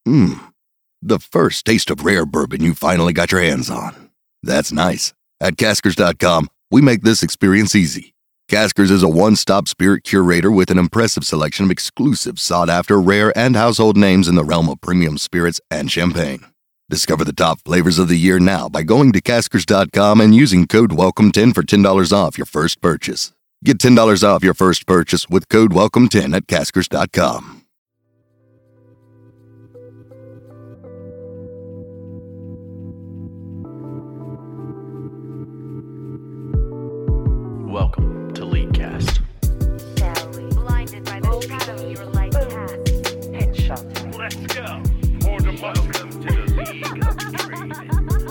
The first taste of rare bourbon you finally got your hands on. That's nice. At Caskers.com, we make this experience easy. Caskers is a one-stop spirit curator with an impressive selection of exclusive, sought-after, rare, and household names in the realm of premium spirits and champagne. Discover the top flavors of the year now by going to Caskers.com and using code WELCOME10 for $10 off your first purchase. Get $10 off your first purchase with code WELCOME10 at Caskers.com. Welcome to Leaguecast. Blinded by the shadow your light cast. Headshot. Let's go. Welcome to the League of Dreaming.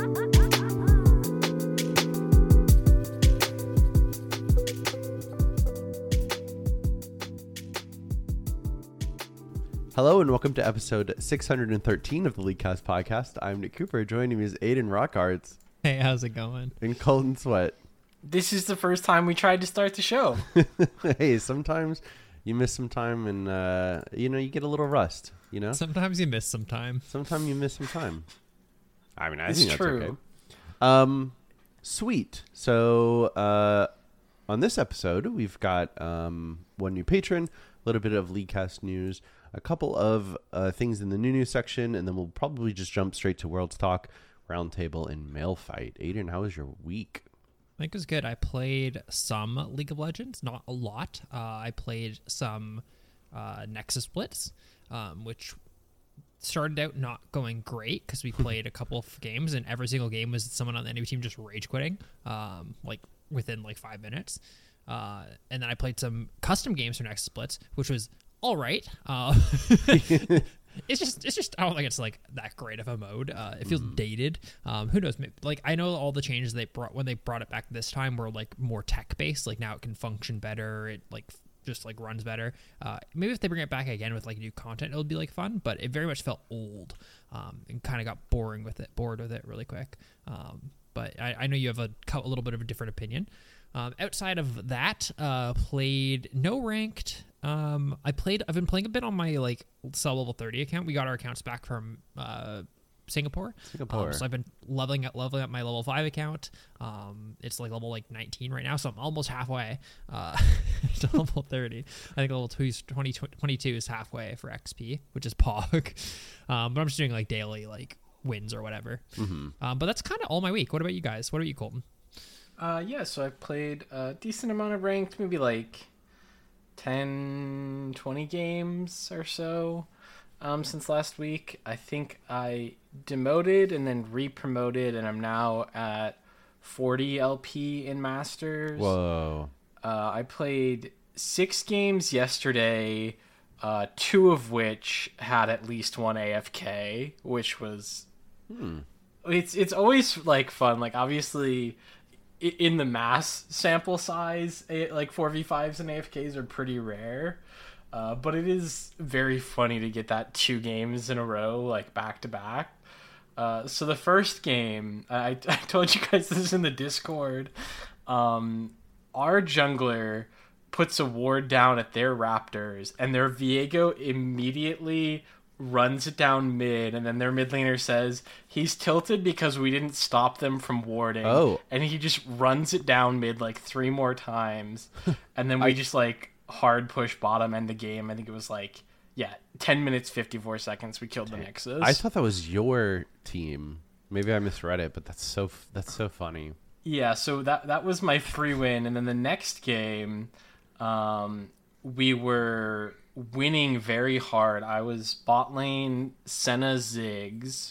Hello and welcome to episode 613 of the Leaguecast podcast. I'm Nick Cooper. Joining me is Aiden Rockards Hey, how's it going? and Colton Sweat. This is the first time we tried to start the show. Hey, sometimes you miss some time and, you get a little rust, Sometimes you miss some time. Sometimes you miss some time. I mean, I It's think that's true. okay. Sweet. So, on this episode, we've got one new patron, a little bit of Leaguecast news, a couple of things in the new news section, and then we'll probably just jump straight to World's Talk, Roundtable, and Mail Fight. Aiden, how was your week? I think it was good. I played some League of Legends, not a lot. I played some Nexus Splits, which started out not going great because we played a couple of games, and every single game was someone on the enemy team just rage quitting, within 5 minutes. And then I played some custom games for Nexus Splits, which was all right. It's just I don't think it's that great of a mode. It feels dated. Who knows? I know all the changes they brought when they brought it back this time were more tech based. Now it can function better. It just runs better. Maybe if they bring it back again with new content, it'll be fun. But it very much felt old, and kind of got bored with it really quick. But I know you have a little bit of a different opinion. Outside of that, played no ranked. I've been playing a bit on my sub level 30 account. We got our accounts back from Singapore. So I've been leveling up my level 5 account. It's level 19 right now, so I'm almost halfway to level 30. I think level 22 is halfway for XP, which is POG. But I'm just doing daily wins or whatever. But that's kind of all my week. What about you guys? What about you, Colton? So I played a decent amount of ranked, maybe 10, 20 games or so since last week. I think I demoted and then re-promoted, and I'm now at 40 LP in Masters. Whoa. I played 6 games yesterday, 2 of which had at least one AFK, which was... It's always fun. Obviously... in the mass sample size, 4v5s and AFKs are pretty rare, but it is very funny to get that 2 games in a row, back to back. So the first game, I told you guys this in the Discord, our jungler puts a ward down at their Raptors, and their Viego immediately runs it down mid, and then their mid laner says he's tilted because we didn't stop them from warding. Oh. And he just runs it down mid 3 more times, and then we just hard push bottom end the game. I think it was 10 minutes 54 seconds we killed the Nexus. I thought that was your team. Maybe I misread it, but that's so funny. Yeah, so that was my free win, and then the next game we were winning very hard. I was bot lane Senna Ziggs.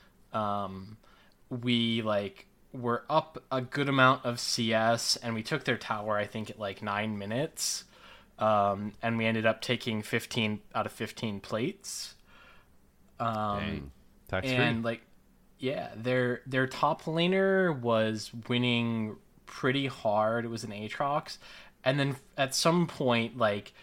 We were up a good amount of CS, and we took their tower I think at 9 minutes, and we ended up taking 15 out of 15 plates. Dang. Tax free. And their top laner was winning pretty hard. It was an Aatrox, and then at some point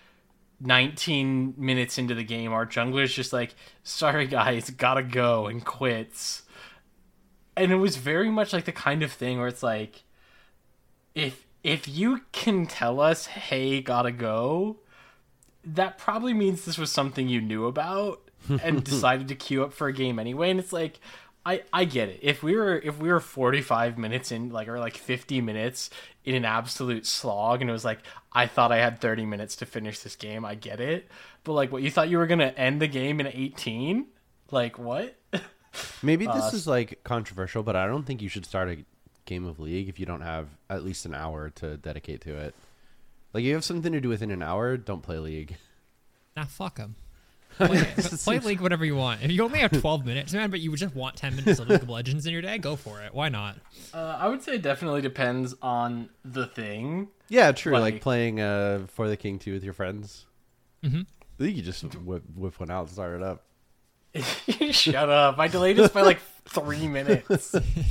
19 minutes into the game, our jungler's just sorry guys, gotta go, and quits. And it was very much the kind of thing where it's if you can tell us, hey, gotta go, that probably means this was something you knew about and decided to queue up for a game anyway. And it's like, I get it. If we were 45 minutes in, like, or like 50 minutes in an absolute slog, and it was like, I thought I had 30 minutes to finish this game, I get it. But like, what, you thought you were gonna end the game in 18? Like, what? Maybe this is like controversial, but I don't think you should start a game of League if you don't have at least an hour to dedicate to it. Like, you have something to do within an hour, don't play League. Nah, fuck them. Play League whatever you want. If you only have 12 minutes, man, but you just want 10 minutes of League of Legends in your day, go for it. Why not? I would say it definitely depends on the thing. Yeah, true. Like- Like playing For the King 2 with your friends. Mm-hmm. I think you just whip one out and start it up. Shut up. I delayed this by like 3 minutes.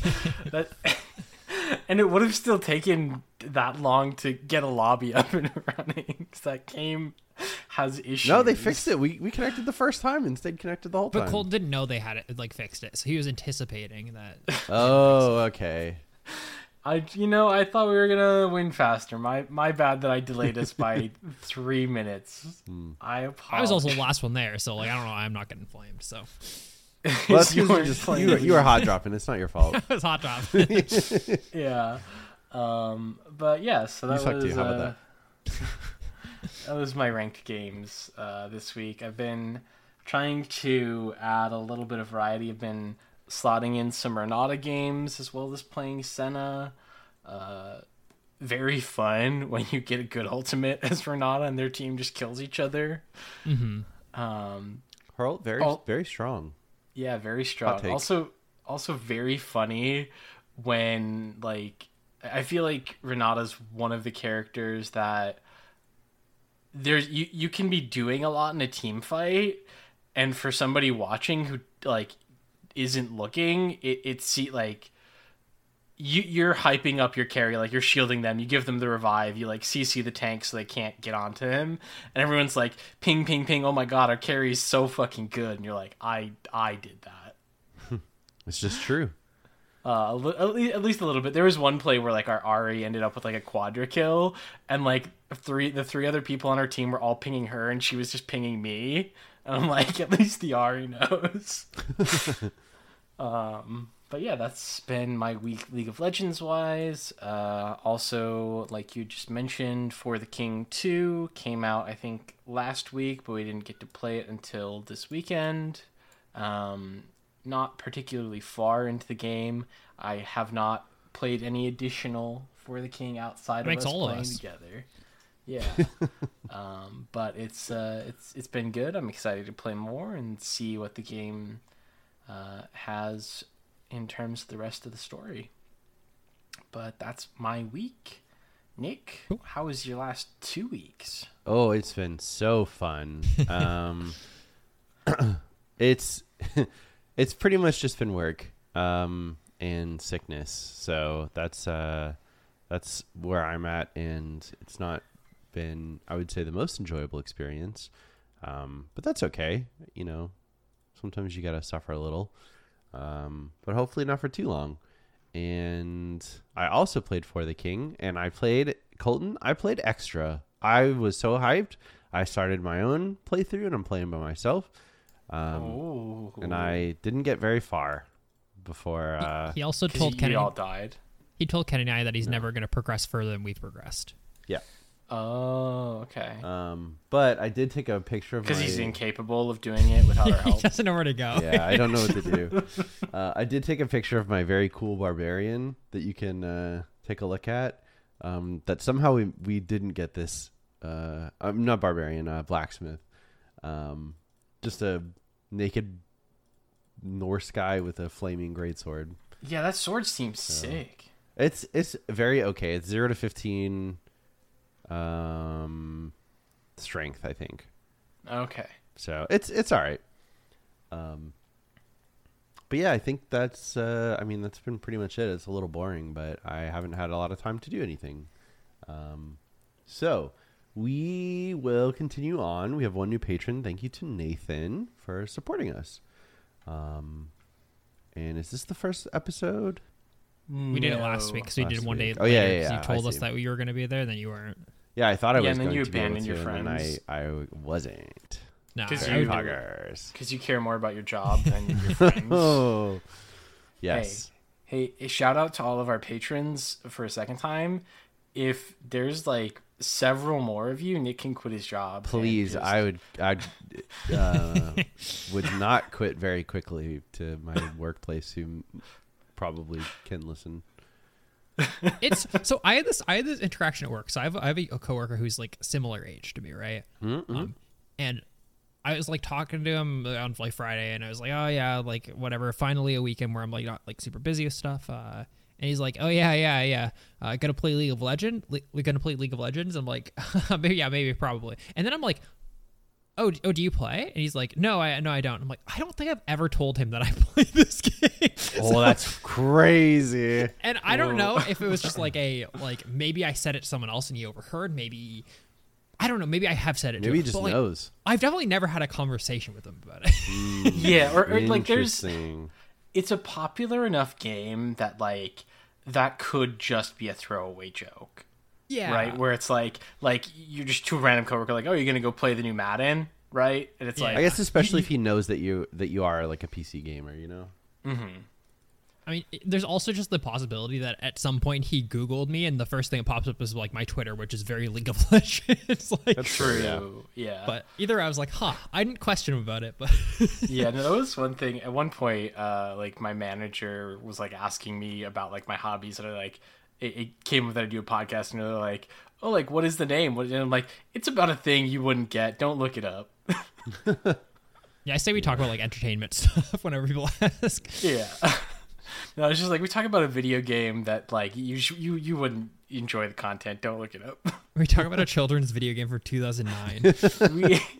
And it would have still taken that long to get a lobby up and running, because that game has issues. No, they fixed it. We connected the first time and stayed connected the whole But time. Colton didn't know they had it, like, fixed it, so he was anticipating that. Oh, okay. I thought we were gonna win faster. My bad that I delayed us by 3 minutes. I apologize. I was also the last one there, so, like, I don't know. I'm not getting flamed, so. Well, that's You because weren't playing you were hot dropping. It's not your fault. It was hot drop. Yeah. But yeah, so that You suck was too. How about that? that was my ranked games this week. I've been trying to add a little bit of variety. I've been slotting in some Renata games as well as playing Senna. Very fun when you get a good ultimate as Renata and their team just kills each other. Mm-hmm. Hurl, very strong. Yeah, very strong. take. Also very funny when, like, I feel like Renata's one of the characters that there's you can be doing a lot in a team fight, and for somebody watching who, like, isn't looking, it's like you're hyping up your carry, like, you're shielding them, you give them the revive, you, like, CC the tank so they can't get onto him, and everyone's like, ping, ping, ping, oh my god, our carry's so fucking good, and you're like, I did that. It's just true. At least a little bit. There was one play where, like, our Ari ended up with, like, a quadra kill, and, like, the three other people on our team were all pinging her, and she was just pinging me, and I'm like, at least the Ari knows. But yeah, that's been my week League of Legends wise. Also, like you just mentioned, For the King 2 came out, I think, last week, but we didn't get to play it until this weekend. Not particularly far into the game. I have not played any additional For the King outside Makes of us all of playing us. together. Yeah. But it's been good. I'm excited to play more and see what the game has in terms of the rest of the story. But that's my week. Nick, Cool. how was your last 2 weeks? Oh, it's been so fun. It's pretty much just been work and sickness. So that's where I'm at, and it's not been, I would say, the most enjoyable experience. But that's okay. You know, sometimes you gotta suffer a little, but hopefully not for too long. And I also played For the King, and I played Colton. I played extra. I was so hyped. I started my own playthrough, and I'm playing by myself. And I didn't get very far before. He also 'Cause told you Kenny. all died. He told Kenny and I that he's never going to progress further than we've progressed. Yeah. Oh, okay. But I did take a picture of Because my... he's incapable of doing it without our He help. doesn't know where to go. Yeah, I don't know what to do. I did take a picture of my very cool barbarian that you can take a look at. That somehow we didn't get this. I'm not barbarian, blacksmith. Just a naked Norse guy with a flaming greatsword. Yeah, that sword seems sick. It's very okay. It's 0 to 15 strength, I think. Okay. So it's all right. But yeah, I think that's that's been pretty much it. It's a little boring, but I haven't had a lot of time to do anything. So we will continue on. We have one new patron. Thank you to Nathan for supporting us. And is this the first episode? We did it last week because we did Last one day. week. Oh, yeah, later, yeah, 'cause yeah, You told I us see. that you were going to be there, then you weren't. Yeah, I thought I Yeah, was and then going you to be able abandon your to, and then friends. I wasn't. Nah, Because I you- would- Poggers. Because you care more about your job than your friends. Oh, yes. Hey, shout out to all of our patrons for a second time. If there's like several more of you, Nick can quit his job. and Please, just- I would not quit very quickly to my workplace, who probably can listen. it's so I had this interaction at work. So I have a coworker who's like similar age to me, right? And I was like talking to him on like Friday, and I was like, oh yeah, like whatever. Finally a weekend where I'm like not like super busy with stuff. And he's like, oh yeah. Gonna play League of Legends. We're gonna play League of Legends. I'm like, maybe, probably. And then I'm like, oh, do you play? And he's like, no, I don't. I'm like, I don't think I've ever told him that I play this game. Oh, that's crazy. And I don't know if it was just like maybe I said it to someone else and he overheard. Maybe I don't know. Maybe I have said it. Maybe he to him, just but, like, knows. I've definitely never had a conversation with him about it. Yeah, or like there's Interesting. it's a popular enough game that like that could just be a throwaway joke. Yeah. Right? Where it's like you're just two random coworker like, oh, you're gonna go play the new Madden, right? And it's Yeah. like I guess especially if he knows that you are like a PC gamer, you know. I mean, there's also just the possibility that at some point he Googled me and the first thing that pops up is like my Twitter, which is very League of Legends. Like, true. Yeah. but either I was like, I didn't question him about it, but Yeah, no, that was one thing. At one point, like my manager was like asking me about like my hobbies, and I like it came with that I do a podcast, and they're like, "Oh, like what is the name?" And I'm like, "It's about a thing you wouldn't get. Don't look it up." yeah, I say we talk about like entertainment stuff whenever people ask. Yeah. No, it's just like we talk about a video game that like you wouldn't enjoy the content. Don't look it up. We talk about a children's video game for 2009.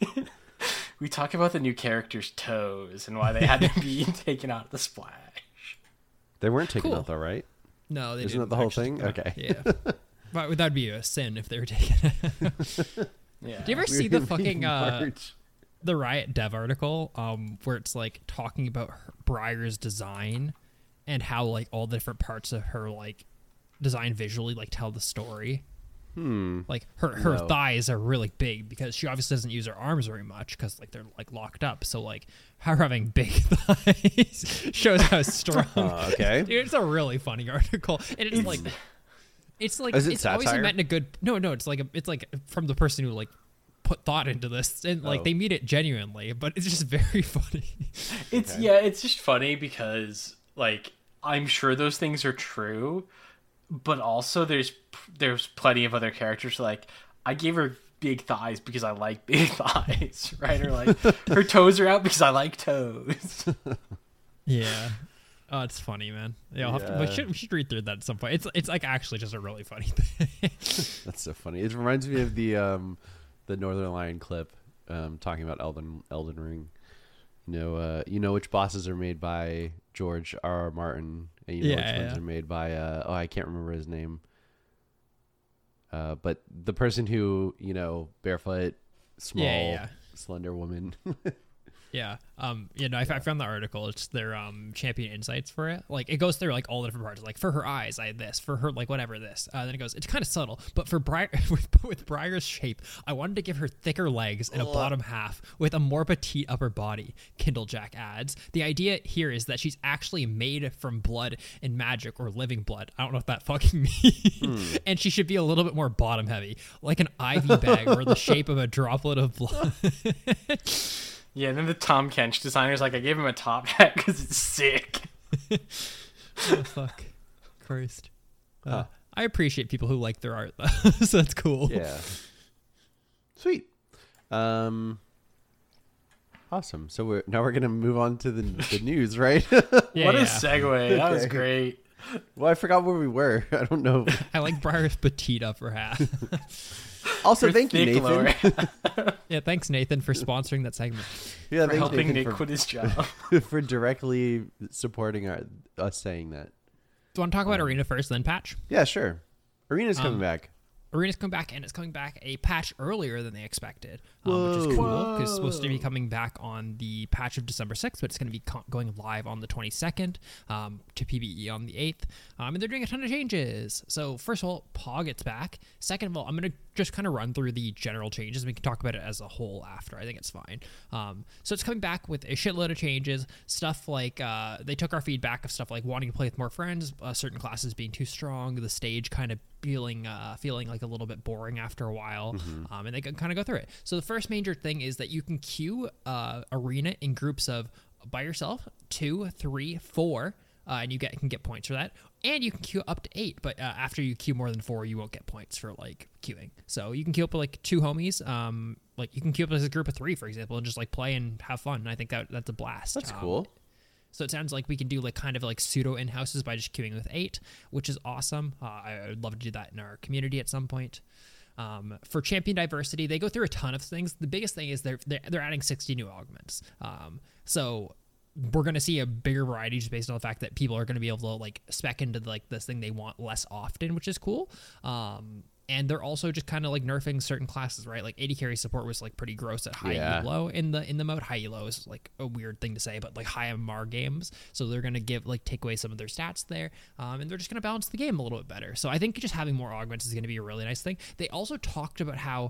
we talk about the new character's toes and why they had to be taken out of the splash. They weren't taken Cool. out though, right? No, they Isn't didn't that the whole actually thing? take it out. Okay. Yeah. But that'd be a sin if they were taken. Yeah. Do you ever see the fucking March. the Riot Dev article where it's like talking about Briar's design and how like all the different parts of her like design visually like tell the story? Like her No. thighs are really big because she obviously doesn't use her arms very much because like they're like locked up. So like her having big thighs shows how strong. Okay. Dude, it's a really funny article, and it's like Is it it's obviously satire? meant in a good. No, it's like from the person who like put thought into this, and like Oh. they mean it genuinely, but it's just very funny. It's just funny because like I'm sure those things are true, but also there's plenty of other characters like I gave her big thighs because I like big thighs, right? Or like her toes are out because I like toes. Yeah. Oh, it's funny, man. Yeah, I'll have to, Yeah. we should read through that at some point. It's like actually just a really funny thing. That's so funny. It reminds me of the Northern Lion clip talking about Elden Ring. You know which bosses are made by George R.R. Martin, and you know which ones are made by I can't remember his name. But the person who barefoot, small, Yeah. slender woman. Yeah. I found the article. It's their champion insights for it. Like it goes through like all the different parts. Like for her eyes, I had this. For her, like whatever this. Then it goes. It's kind of subtle, but for with Briar's shape, I wanted to give her thicker legs and a bottom half with a more petite upper body. Kindlejack adds. The idea here is that she's actually made from blood and magic or living blood. I don't know what that fucking means. And she should be a little bit more bottom heavy, like an IV bag or the shape of a droplet of blood. Yeah, and then the Tom Kench designer's like, I gave him a top hat because it's sick. Oh, fuck. Christ. I appreciate people who like their art, though. So that's cool. Yeah. Sweet. Awesome. So we're gonna move on to the news, right? Yeah, What a yeah. segue. That was Okay. great. Well, I forgot where we were. I don't know. I like Briar's petite upper half. Also, Her thank you, thick Nathan. lower half Yeah, thanks, Nathan, for sponsoring that segment. Yeah, for thanks, helping Nathan, Nick for, quit his job. for directly supporting us saying that. Do you want to talk about Arena first, then Patch? Yeah, sure. Arena's coming back. Arena's coming back, and it's coming back a patch earlier than they expected, which is cool because it's supposed to be coming back on the patch of December 6th, but it's going to be going live on the 22nd to PvE on the 8th. And they're doing a ton of changes. So first of all, Pog gets back. Second of all, I'm going to just kind of run through the general changes. We can talk about it as a whole after. I think it's fine. So it's coming back with a shitload of changes. Stuff like they took our feedback of stuff like wanting to play with more friends, certain classes being too strong, the stage kind of feeling like a little bit boring after a while, and they can kind of go through it. So the first major thing is that you can queue Arena in groups of by yourself, 2, 3, 4, and you can get points for that. And you can queue up to 8, but after you queue more than 4, you won't get points for like queuing. So you can queue up with like 2 homies. Like you can queue up as a group of 3, for example, and just like play and have fun. And I think that's a blast. That's cool. So it sounds like we can do like kind of like pseudo in-houses by just queuing with 8, which is awesome. I would love to do that in our community at some point. For champion diversity, they go through a ton of things. The biggest thing is they're adding 60 new augments. So we're going to see a bigger variety just based on the fact that people are going to be able to like spec into like this thing they want less often, which is cool. And they're also just kind of like nerfing certain classes, right? Like AD carry support was like pretty gross at high elo in the mode. High elo is like a weird thing to say, but like high MR games. So they're going to take away some of their stats there. And they're just going to balance the game a little bit better. So I think just having more augments is going to be a really nice thing. They also talked about how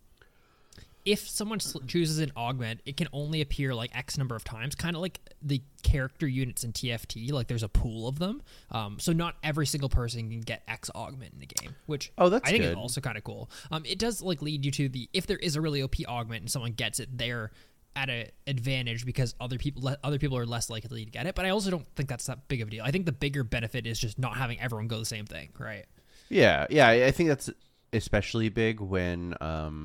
if someone chooses an augment, it can only appear like X number of times, kind of like the character units in TFT. Like there's a pool of them, so not every single person can get X augment in the game. Which that's I think good. is also kind of cool. It does like lead you to if there is a really OP augment and someone gets it, they're at an advantage because other people are less likely to get it. But I also don't think that's that big of a deal. I think the bigger benefit is just not having everyone go the same thing, right? Yeah. I think that's especially big when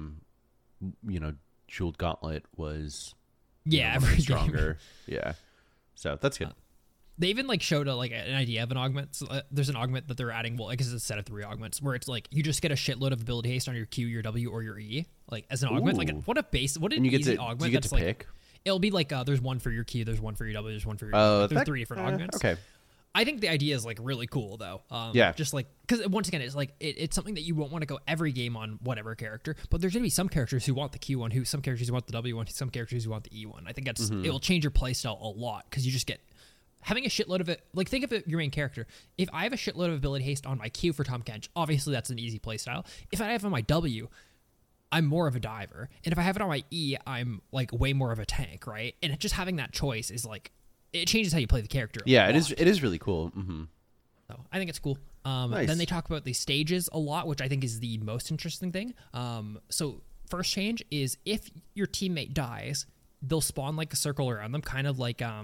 Jeweled Gauntlet was every stronger. Yeah, so that's good. They even like showed an idea of an augment. So, there's an augment that they're adding. Well, I guess it's a set of 3 augments where it's like you just get a shitload of ability haste on your Q, your W, or your E, like as an augment. Like what an easy augment. You get that's to like pick. It'll be like there's one for your Q, there's one for your W, there's one for your. There's 3 different augments. Okay. I think the idea is like really cool though. Just like because once again, it's like it's something that you won't want to go every game on whatever character, but there's gonna be some characters who want the Q one, some characters who want the W one, some characters who want the E one. I think it will change your playstyle a lot because you just get having a shitload of it. Like think of it, your main character. If I have a shitload of ability haste on my Q for Tahm Kench, obviously that's an easy playstyle. If I have it on my W, I'm more of a diver, and if I have it on my E, I'm like way more of a tank, right? And just having that choice is like. It changes how you play the character. Yeah, it is really cool. Mm-hmm. So I think it's cool. Nice. Then they talk about the stages a lot, which I think is the most interesting thing. So first change is if your teammate dies, they'll spawn like a circle around them, kind of like I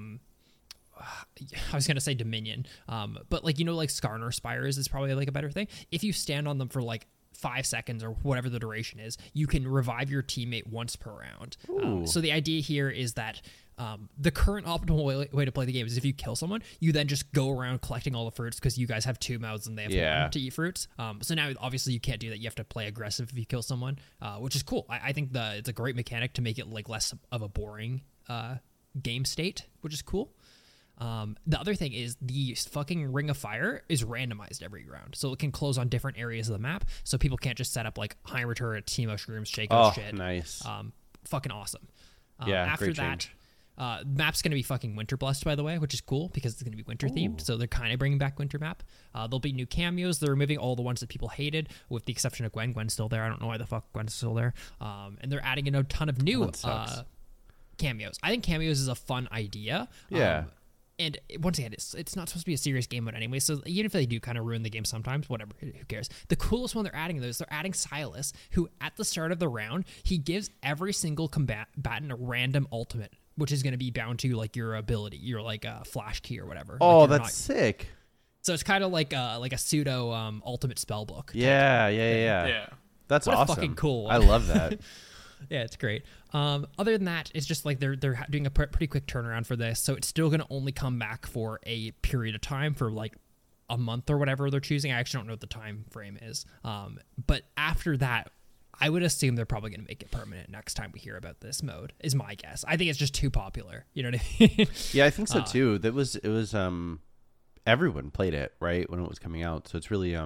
was gonna say Dominion, but like like Skarner Spires is probably like a better thing. If you stand on them for like 5 seconds or whatever the duration is, you can revive your teammate once per round. So the idea here is that the current optimal way to play the game is if you kill someone, you then just go around collecting all the fruits because you guys have 2 mouths and they have 1 to eat fruits. So now obviously you can't do that. You have to play aggressive if you kill someone, which is cool. I think it's a great mechanic to make it like less of a boring game state, which is cool. The other thing is the fucking Ring of Fire is randomized every round, so it can close on different areas of the map, so people can't just set up like Heimer turret, Teemo Shrooms, Shaco shit. Nice. Fucking awesome. After that, change. Map's going to be fucking Winter Blessed, by the way, which is cool because it's going to be winter themed, so they're kind of bringing back Winter Map. There'll be new cameos. They're removing all the ones that people hated, with the exception of Gwen. Gwen's still there. I don't know why the fuck Gwen's still there. And they're adding in a ton of new cameos. I think cameos is a fun idea. Yeah. And once again, it's not supposed to be a serious game mode anyway, so even if they do kind of ruin the game sometimes, whatever, who cares? The coolest one they're adding, though, is they're adding Silas, who at the start of the round, he gives every single combatant a random ultimate, which is going to be bound to like your ability, your like flash key or whatever. Oh, like, that's sick. So it's kind of like a pseudo ultimate spell book. Yeah. That's what awesome. Fucking cool. I love that. Yeah, it's great. Other than that, it's just like they're doing a pretty quick turnaround for this, so it's still going to only come back for a period of time for like a month or whatever they're choosing. I actually don't know what the time frame is. But after that, I would assume they're probably going to make it permanent next time we hear about this mode, is my guess. I think it's just too popular. You know what I mean? Yeah, I think so too. It was everyone played it, right, when it was coming out. So it's really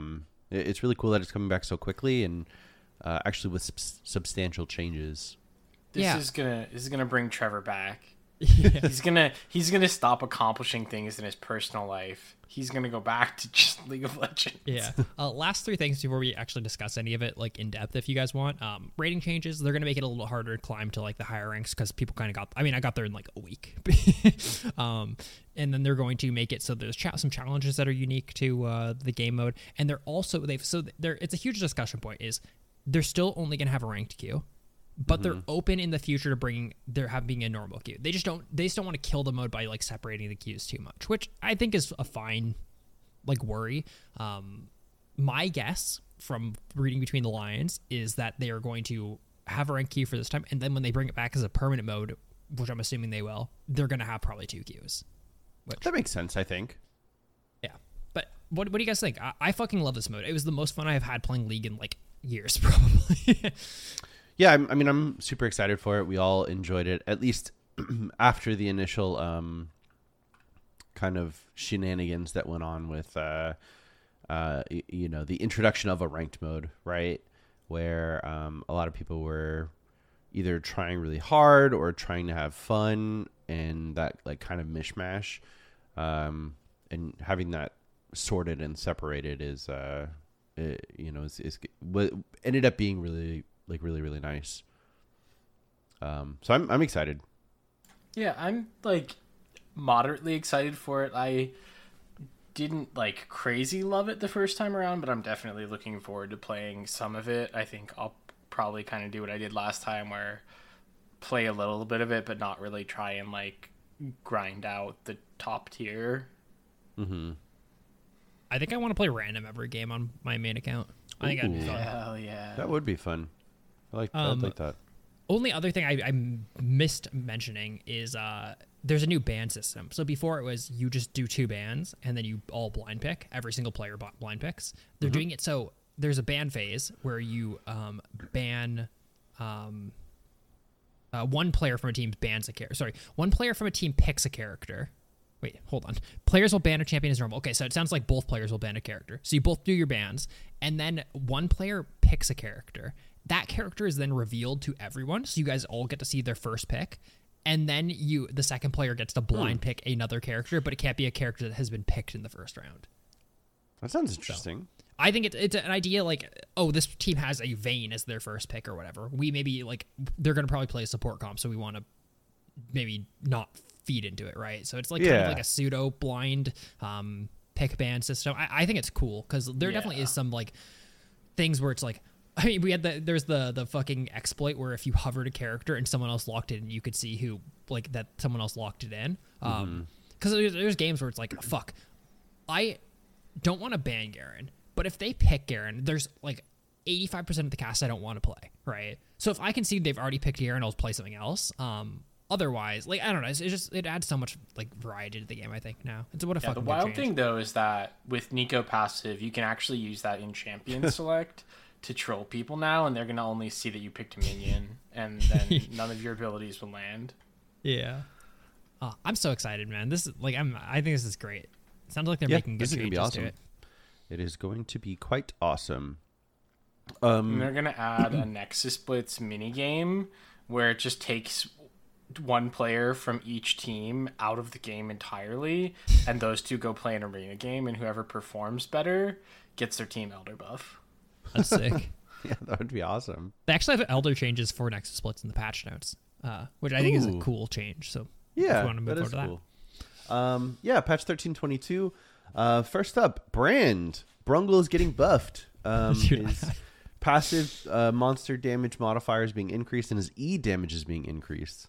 It's really cool that it's coming back so quickly and actually with substantial changes. This is gonna bring Trevor back. Yeah. He's gonna stop accomplishing things in his personal life. He's gonna go back to just League of Legends. Yeah. Last three things before we actually discuss any of it, like in depth, if you guys want. Rating changes. They're gonna make it a little harder to climb to like the higher ranks because people kind of got. I mean, I got there in like a week. And then they're going to make it so there's some challenges that are unique to the game mode, and they're also it's a huge discussion point. Is they're still only gonna have a ranked queue. But they're open in the future to being a normal queue. They just don't want to kill the mode by like separating the queues too much, which I think is a fine like worry. My guess from reading between the lines is that they are going to have a ranked queue for this time, and then when they bring it back as a permanent mode, which I'm assuming they will, they're going to have probably 2 queues. That makes sense, I think. Yeah, but what do you guys think? I fucking love this mode. It was the most fun I've had playing League in like years, probably. Yeah, I mean, I'm super excited for it. We all enjoyed it, at least after the initial kind of shenanigans that went on with, the introduction of a ranked mode, right? Where a lot of people were either trying really hard or trying to have fun, and that like kind of mishmash, and having that sorted and separated is what ended up being really nice. So I'm excited. Yeah, I'm like moderately excited for it. I didn't like crazy love it the first time around, but I'm definitely looking forward to playing some of it. I think I'll probably kind of do what I did last time, where play a little bit of it, but not really try and like grind out the top tier. Mm-hmm. I think I want to play random every game on my main account. I think that'd be fun. Hell yeah. That would be fun. I'd like that. Only other thing I missed mentioning is there's a new ban system. So before it was you just do 2 bans and then you all blind pick. Every single player blind picks. They're doing it so there's a ban phase where you ban one player from a team bans a character. Sorry, one player from a team picks a character. Wait, hold on. Players will ban a champion as normal. Okay, so it sounds like both players will ban a character. So you both do your bans, and then one player picks a character. That character is then revealed to everyone, so you guys all get to see their first pick. And then the second player gets to blind pick another character, but it can't be a character that has been picked in the first round. That sounds interesting. So, I think it's an idea like, oh, this team has a Vayne as their first pick or whatever. We maybe like they're going to probably play a support comp, so we want to maybe not feed into it, right? So it's like kind of like a pseudo blind pick ban system. I think it's cool because there definitely is some like things where it's like, I mean, there's the fucking exploit where if you hovered a character and someone else locked it in, you could see who like that someone else locked it in. Because there's games where it's like, fuck, I don't want to ban Garen, but if they pick Garen, there's like 85% of the cast I don't want to play, right? So if I can see they've already picked Garen, I'll play something else. Otherwise, like, I don't know, it adds so much like variety to the game. I think now it's what a fucking. The wild thing though is that with Nico passive, you can actually use that in champion select to troll people now, and they're gonna only see that you picked a minion, and then none of your abilities will land. Yeah. Oh, I'm so excited, man. This is like I think this is great. It sounds like they're making good this is gonna be changes awesome. to it. It is going to be quite awesome. And they're gonna add a Nexus Blitz mini game where it just takes one player from each team out of the game entirely, and those two go play an arena game, and whoever performs better gets their team elder buff. That's sick. Yeah, that would be awesome. They actually have elder changes for Nexus Splits in the patch notes, which I think is a cool change. So if you want to move over to cool. Patch 13.22. First up, Brungle is getting buffed. His passive monster damage modifier is being increased, and his E damage is being increased.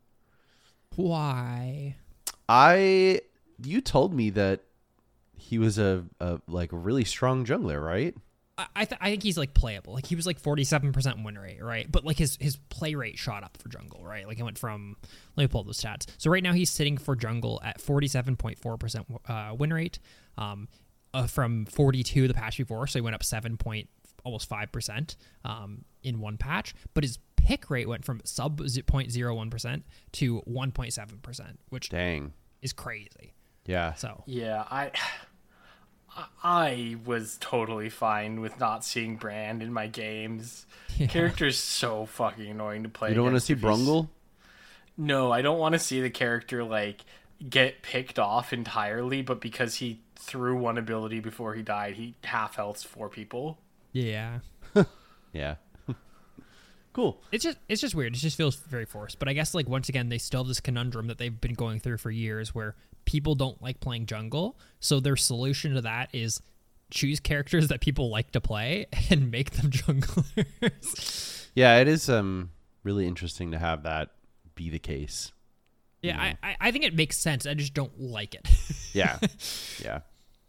Why? You told me that he was a really strong jungler, right? I think he's like playable. Like he was like 47% win rate, right? But like his play rate shot up for jungle, right? Like it went from, let me pull up those stats. So right now he's sitting for jungle at 47.4% win rate, from 42 the patch before. So he went up almost 5% in one patch. But his pick rate went from sub 0.01% to 1.7%, which dang is crazy. Yeah. So yeah, I was totally fine with not seeing Brand in my games. Character's so fucking annoying to play. You don't want to against see if he's- Brungle? No, I don't want to see the character like get picked off entirely, but because he threw one ability before he died, he half healths 4 people. Yeah. Yeah. Cool. It's just weird. It just feels very forced. But I guess like once again they still have this conundrum that they've been going through for years where people don't like playing jungle. So their solution to that is choose characters that people like to play and make them junglers. Yeah, it is really interesting to have that be the case. Yeah, I think it makes sense. I just don't like it. Yeah. Yeah.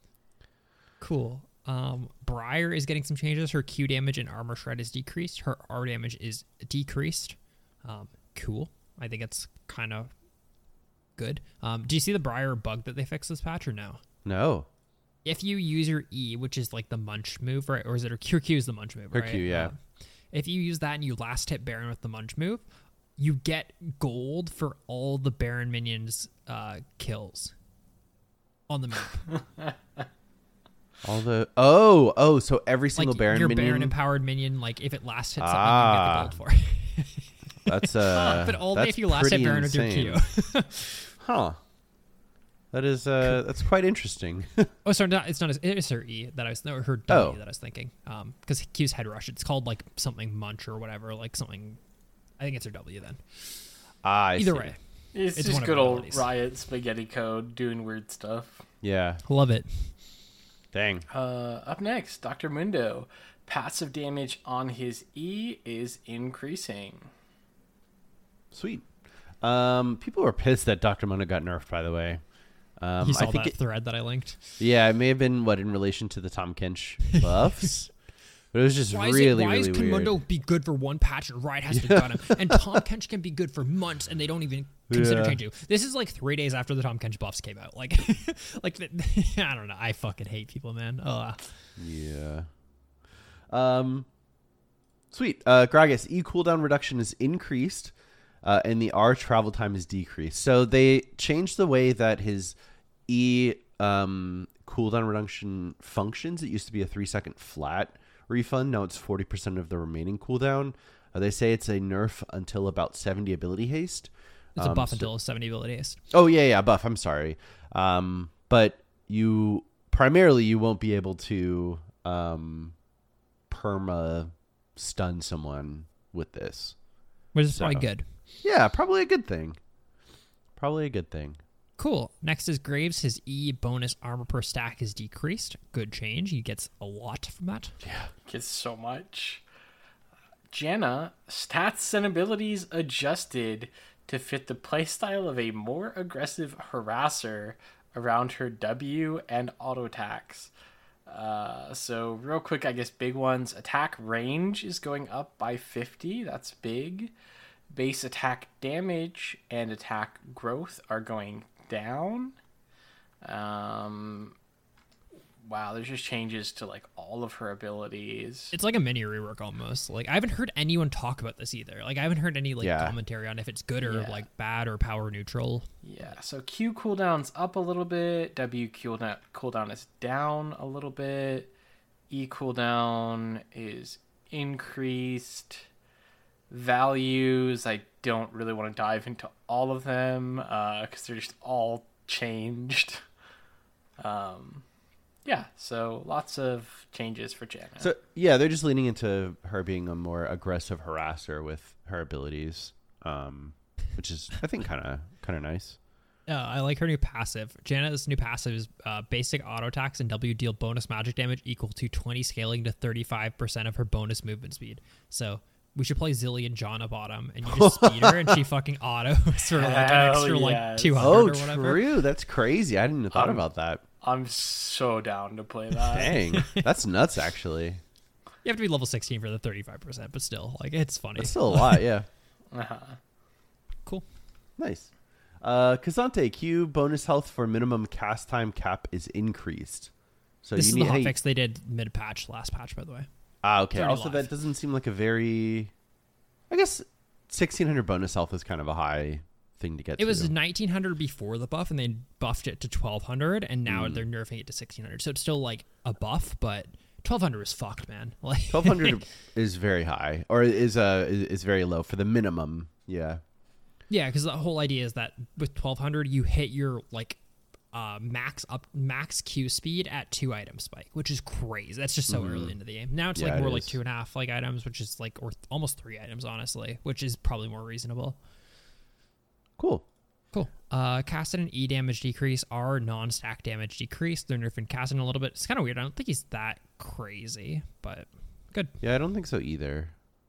Cool. Briar is getting some changes. Her Q damage and armor shred is decreased. Her R damage is decreased. Cool. I think it's kind of good. Do you see the Briar bug that they fixed this patch or no? No. If you use your E, which is like the munch move, right? Or is it her Q? Q is the munch move, Her right? Q, yeah. If you use that and you last hit Baron with the munch move, you get gold for all the Baron minions kills on the map. All the so every single like Baron your minion. Baron empowered minion, like if it last hits something, you get the gold for it. That's But only that's if you last hit pretty Baron with your insane. Q. Huh. That is that's quite interesting. Oh, sorry, it's not. It's her E that I was, no, her W Oh. that I was thinking. Because Q's head rush. It's called like something munch or whatever, like something. I think it's her W then. I Either see. way, It's It's just one of good her old abilities. Riot spaghetti code doing weird stuff. Yeah. love it. Dang. Up next, Dr. Mundo. Passive damage on his E is increasing. Sweet. People were pissed that Dr. Mundo got nerfed, by the way. You saw I think that thread that I linked. yeah, it may have been in relation to the Tom Kench buffs. But it was just Why really can weird. Mundo be good for one patch and Riot has to gun him? And Tom Kench can be good for months and they don't even consider Yeah. changing. This is like 3 days after the Tom Kench buffs came out. Like, I don't know. I fucking hate people, man. Yeah. Sweet. Gragas, E cooldown reduction is increased, and the R travel time is decreased. So they changed the way that his E cooldown reduction functions. It used to be a 3-second flat refund. Now it's 40% of the remaining cooldown. They say it's a nerf until about 70 ability haste. It's a buff until 70 ability haste. Oh yeah, buff. I'm sorry. But you won't be able to perma stun someone with this. Which is So. probably good. Yeah, probably a good thing. Probably a good thing. Cool. Next is Graves. His E bonus armor per stack is decreased. Good change. He gets a lot from that. Gets so much. Janna, stats and abilities adjusted to fit the playstyle of a more aggressive harasser around her W and auto attacks. So real quick, I guess big ones. Attack range is going up by 50. That's big. Base attack damage and attack growth are going down. Wow, there's just changes to like all of her abilities. It's like a mini rework almost. Like I haven't heard anyone talk about this either. Like I haven't heard any like Yeah. commentary on if it's good or Yeah. like bad or power neutral. Yeah, so Q cooldown's up a little bit. W cooldown is down a little bit. E cooldown is increased. Values, I don't really want to dive into all of them because they're just all changed. Yeah, so lots of changes for Janna. So yeah, they're just leaning into her being a more aggressive harasser with her abilities, which is I think kind of nice. I like her new passive. Janna's new passive is basic auto attacks and W deal bonus magic damage equal to 20 scaling to 35% of her bonus movement speed. So we should play Zillion Janna bottom and you just speed her and she fucking autos for like an Hell extra like yes. 200 Oh, or whatever. true. That's crazy. I hadn't even thought about that. I'm so down to play that. Dang, that's nuts. Actually, You have to be level 16 for the 35%, but still, like it's funny. that's still a lot. Yeah. Cool. Nice. Kazante, Q bonus health for minimum cast time cap is increased. So This you is need the hotfix they did mid patch, last patch, by the way. okay. It's already Also, live. that doesn't seem like a very. I guess 1600 bonus health is kind of a high thing to get It was to. 1900 before the buff, and they buffed it to 1200, and now they're nerfing it to 1600. So it's still like a buff, but 1200 is fucked, man. Like 1200 is very high, or is very low for the minimum. Yeah. Yeah, because the whole idea is that with 1200, you hit your like max Q speed at 2 item spike, which is crazy. That's just so early into the game. Now it's Yeah, like it more like is. 2.5 like items, which is like or almost 3 items, honestly, which is probably more reasonable. Cool. Cool. Kassadin and E damage decrease are non-stack damage decrease. They're nerfing Kassadin a little bit. It's kind of weird. I don't think he's that crazy, but good. Yeah, I don't think so either.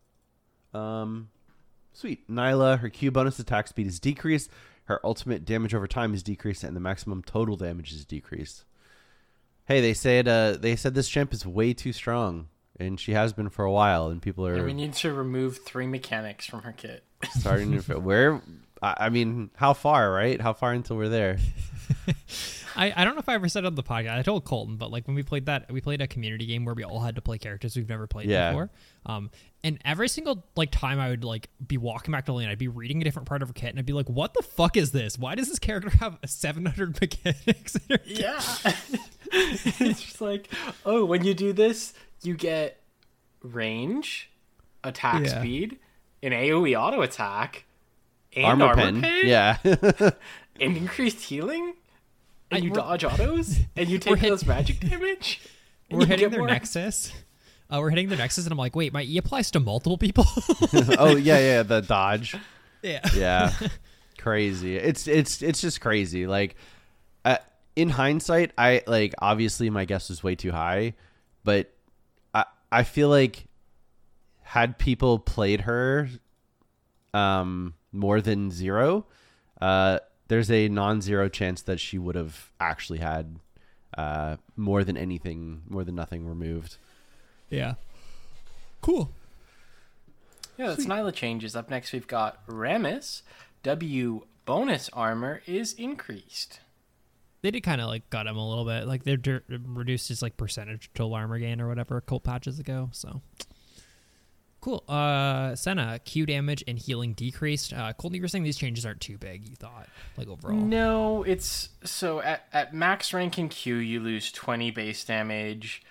Sweet. Nyla, her Q bonus attack speed is decreased. Her ultimate damage over time is decreased, and the maximum total damage is decreased. Hey, they said this champ is way too strong, and she has been for a while, and people And are we need to remove 3 mechanics from her kit. starting to where. I mean, how far, right? How far until we're there? I don't know if I ever said it on the podcast. I told Colton, but like when we played a community game where we all had to play characters we've never played Yeah. before. And every single like time I would like be walking back to lane, I'd be reading a different part of her kit, and I'd be like, "What the fuck is this? Why does this character have 700 mechanics?" In her kit? Yeah. It's just like, oh, when you do this, you get range, attack Yeah. speed, an AoE auto attack, and Armor pen. Yeah. and increased healing, and you we're- dodge autos, and you take those magic damage. and We're you hitting get their more- Nexus. We're hitting their Nexus, and I'm like, wait, my E applies to multiple people? Oh yeah, the dodge. Yeah. Yeah. Crazy. It's just crazy. Like in hindsight, I like obviously my guess was way too high, but I feel like had people played her more than 0, there's a non-zero chance that she would have actually had more than nothing removed. Yeah. Cool. Yeah, that's Nyla changes. Up next, we've got Rammus. W bonus armor is increased. They did kind of like gut him a little bit. Like they reduced his like percentage total armor gain or whatever a couple patches ago. So cool. Senna, Q damage and healing decreased. Colton, you were saying these changes aren't too big. You thought like overall? No, it's so at max rank in Q, you lose 20 base damage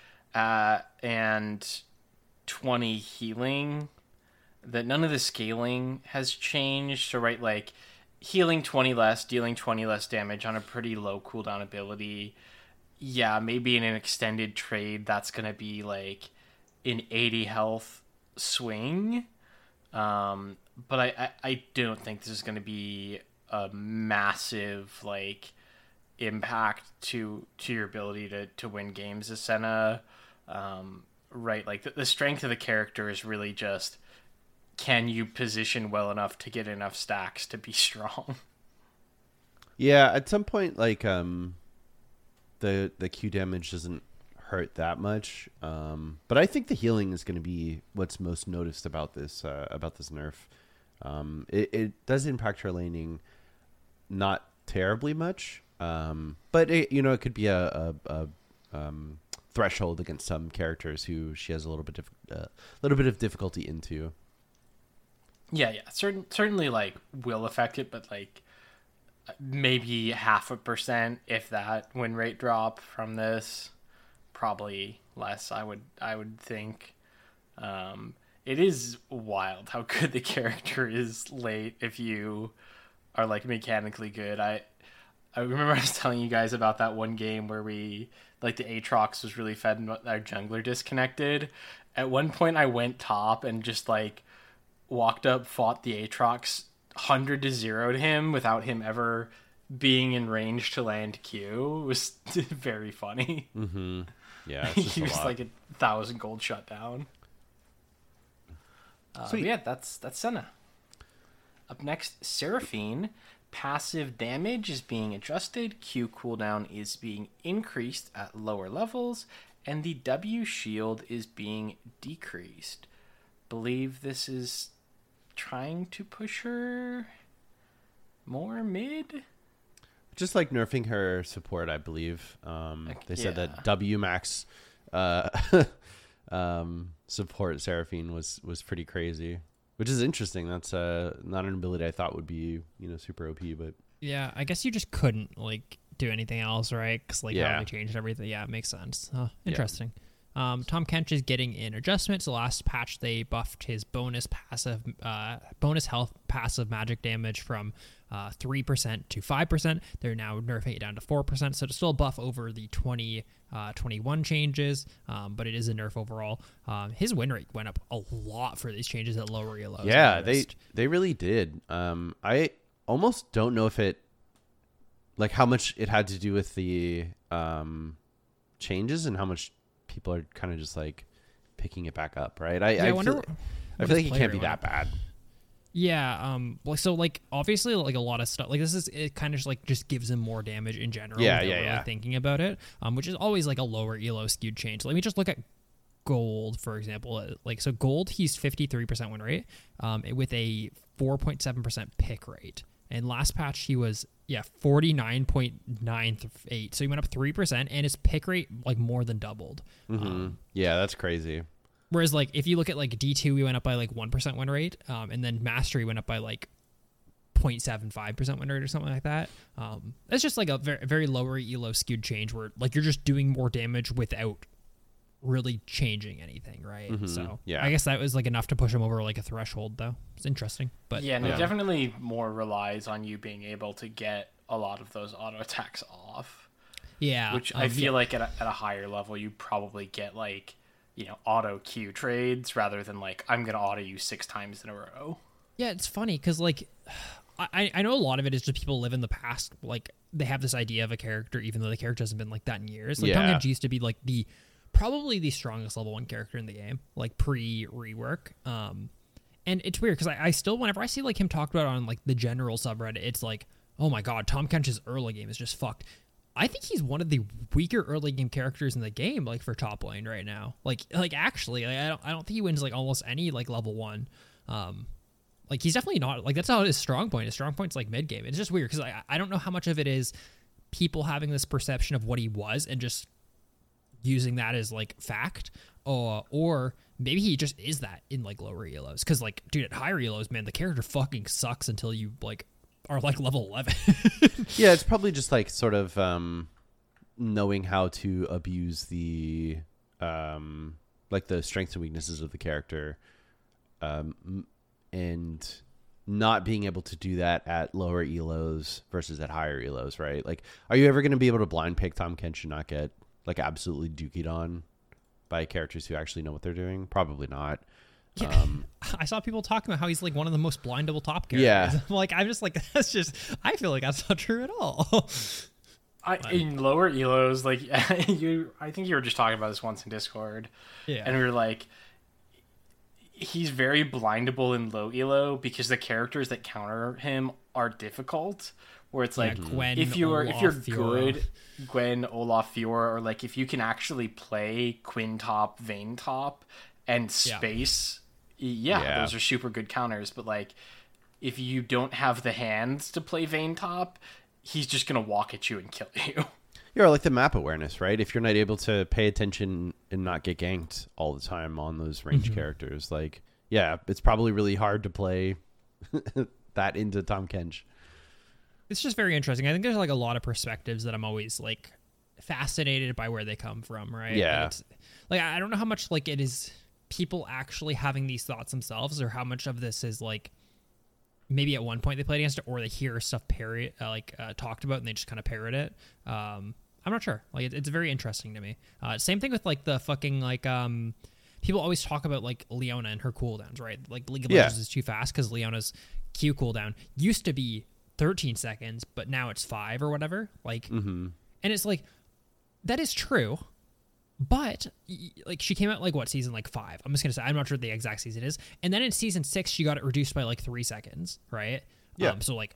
and 20 healing. That none of the scaling has changed. So right, like healing 20 less, dealing 20 less damage on a pretty low cooldown ability. Yeah, maybe in an extended trade, that's gonna be like an 80 health swing. But I don't think this is gonna be a massive like impact to your ability to win games as Senna. Right, like the strength of the character is really just, can you position well enough to get enough stacks to be strong? Yeah, at some point, like the Q damage doesn't hurt that much, but I think the healing is going to be what's most noticed about this nerf. It does impact her laning, not terribly much, but it could be a threshold against some characters who she has a little bit of difficulty into. Yeah, certainly like will affect it, but like maybe 0.5%, if that, win rate drop from this. Probably less, I would think. It is wild how good the character is late if you are like mechanically good. I remember I was telling you guys about that one game where we like the Aatrox was really fed and our jungler disconnected. At one point I went top and just like walked up, fought the Aatrox 100-0 to him without him ever being in range to land Q. It was very funny. Mm-hmm. Yeah, it's just He a was lot. like 1,000 gold shut down. Sweet. Yeah, that's Senna. Up next, Seraphine. Passive damage is being adjusted. Q cooldown is being increased at lower levels, and the W shield is being decreased. Believe this is trying to push her more mid. Just like nerfing her support, I believe. They said yeah. that W max support Seraphine was pretty crazy, which is interesting. That's not an ability I thought would be super OP, but Yeah, I guess you just couldn't like do anything else, right? Because like Yeah. how they changed everything. Yeah, it makes sense. Interesting. Tom Kench is getting in adjustments. The last patch they buffed his bonus health passive magic damage from 3% to 5%. They're now nerfing it down to 4%. So it's still a buff over the 2021 changes, but it is a nerf overall. His win rate went up a lot for these changes at lower elos. yeah, they really did. I almost don't know if it like how much it had to do with the changes and how much people are kind of just like picking it back up, right? I wonder feel what like his it play can't be rate that bad. Yeah, well, so like obviously like a lot of stuff like this is it kind of just gives him more damage in general. Yeah, without really thinking about it, which is always like a lower elo skewed change. Let me just look at gold for example. Like so, gold he's 53% win rate, with a 4.7% pick rate. And last patch he was 49.98. So he went up 3%, and his pick rate like more than doubled. Yeah, that's crazy. Whereas, like, if you look at, like, D2, we went up by, like, 1% win rate, and then Mastery went up by, like, 0.75% win rate or something like that. It's just, like, a very, very lower elo skewed change where, like, you're just doing more damage without really changing anything, right? So, Yeah. I guess that was, like, enough to push him over, like, a threshold, though. It's interesting. But Yeah, and it definitely more relies on you being able to get a lot of those auto attacks off. yeah. Which I feel like at a higher level, you probably get, like, auto Q trades rather than, like, I'm going to auto you 6 times in a row. Yeah, it's funny because, like, I know a lot of it is just people live in the past. Like, they have this idea of a character, even though the character hasn't been like that in years. Like, Tom Yeah. Kench used to be, like, probably the strongest level 1 character in the game, like, pre-rework. And it's weird because I still, whenever I see, like, him talked about on, like, the general subreddit, it's like, oh my god, Tom Kench's early game is just fucked. I think he's one of the weaker early game characters in the game, like for top lane right now. Like actually, I don't think he wins like almost any like level 1. Like he's definitely not like that's not his strong point. His strong point's like mid game. It's just weird because I don't know how much of it is people having this perception of what he was and just using that as like fact, or maybe he just is that in like lower elos. Because like, dude, at higher elos, man, the character fucking sucks until you like are like level 11. Yeah, it's probably just like sort of knowing how to abuse the like the strengths and weaknesses of the character, and not being able to do that at lower elos versus at higher elos, right? Like, are you ever going to be able to blind pick Tom Kench and not get like absolutely dookied on by characters who actually know what they're doing? Probably not. Yeah. I saw people talking about how he's like one of the most blindable top characters. Yeah. I'm just like, that's just, I feel like that's not true at all. In lower elos, like I think you were just talking about this once in Discord, Yeah. and we were like, he's very blindable in low elo because the characters that counter him are difficult. Where it's like, Gwen, if you're Olaf, good, Gwen, Olaf, Fiora, or like if you can actually play Quinn top, Vayne top, and space, Yeah. those are super good counters. But like, if you don't have the hands to play Vayne top, he's just gonna walk at you and kill you. Yeah, like the map awareness, right? If you're not able to pay attention and not get ganked all the time on those range characters, like, yeah, it's probably really hard to play that into Tom Kench. It's just very interesting. I think there's like a lot of perspectives that I'm always like fascinated by where they come from, right? Yeah. Like I don't know how much like it is people actually having these thoughts themselves, or how much of this is like maybe at one point they played against it, or they hear stuff talked about and they just kind of parrot it. I'm not sure. Like it's very interesting to me. Same thing with like the fucking like people always talk about like Leona and her cooldowns, right? Like League of Legends is too fast because Leona's Q cooldown used to be 13 seconds, but now it's 5 or whatever. Like, and it's like that is true. But like she came out like what season like 5? I'm just gonna say I'm not sure what the exact season is. And then in season 6 she got it reduced by like 3 seconds, right? Yeah.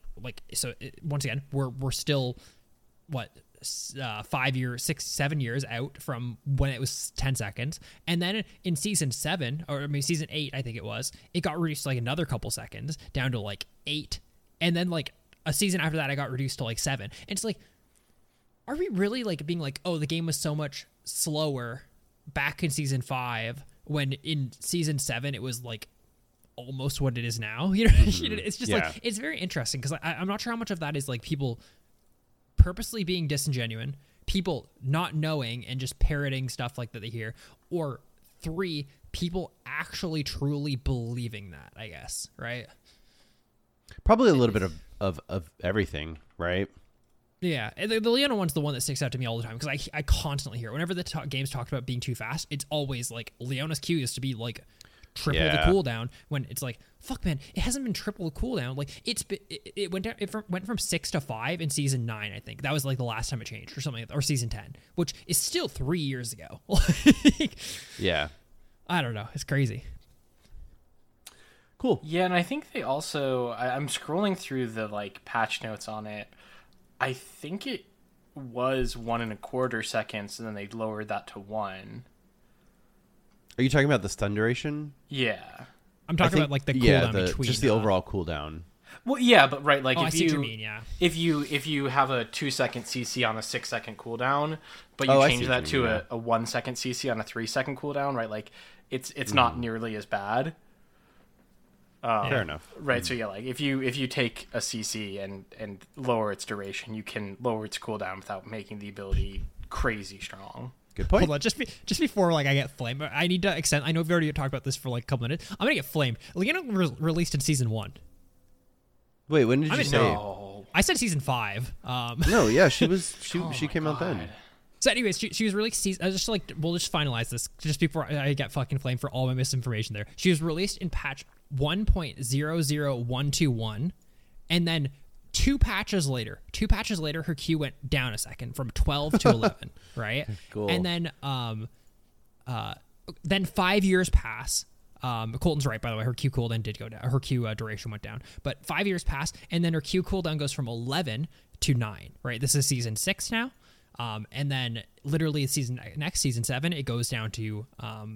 Once again we're still what 5 years, 6, 7 years out from when it was 10 seconds. And then in season 7 or I mean season 8 I think it was, it got reduced like another couple seconds down to like 8, and then like a season after that I got reduced to like 7. And it's like, are we really like being like, oh, the game was so much slower back in season 5 when in season 7 it was like almost what it is now. You know, it's just Yeah. like it's very interesting because I'm not sure how much of that is like people purposely being disingenuous, people not knowing and just parroting stuff like that they hear, or 3, people actually truly believing that, I guess, right? Probably a little bit of everything, right? Yeah, and the Leona one's the one that sticks out to me all the time because I constantly hear whenever the game's talked about being too fast, it's always like Leona's Q used to be like triple the Yeah. cooldown, when it's like, fuck man, it hasn't been triple the cooldown. Like it went down, went from 6 to 5 in season 9, I think. That was like the last time it changed or something, or season 10, which is still 3 years ago. Like, Yeah. I don't know, it's crazy. Cool. Yeah, and I think they also. I'm scrolling through the like patch notes on it. I think it was 1.25 seconds, and then they lowered that to 1. Are you talking about the stun duration? I'm Yeah. I talking think- about like the yeah, cooldown between just the overall cooldown. Well, yeah, but right, like Oh, I if see what you you mean, yeah. if you have a 2-second CC on a 6-second cooldown, but you Oh, I see change what that you to mean, a 1-second CC on a 3-second cooldown, right? Like it's not nearly as bad. Fair enough. Right, so yeah, like if you take a CC and lower its duration, you can lower its cooldown without making the ability crazy strong. Good point. Hold on, just before like I get flamed, I need to extend. I know we've already talked about this for like a couple minutes. I'm gonna get flamed. Leona released in season 1. Wait, when did you mean, say? No. I said season 5. No, yeah, she was. She Oh she my came out then. God. So, anyways, she was released. I was just like, we'll just finalize this just before I get fucking flamed for all my misinformation there. She was released in patch 1.00121, and then two patches later, her Q went down a second from 12 to 11, right? Cool. And then 5 years pass. Colton's right, by the way. Her Q cooldown did go down. Her Q duration went down. But 5 years pass, and then her Q cooldown goes from 11 to 9, right? This is season 6 now. And then literally next season 7, it goes down to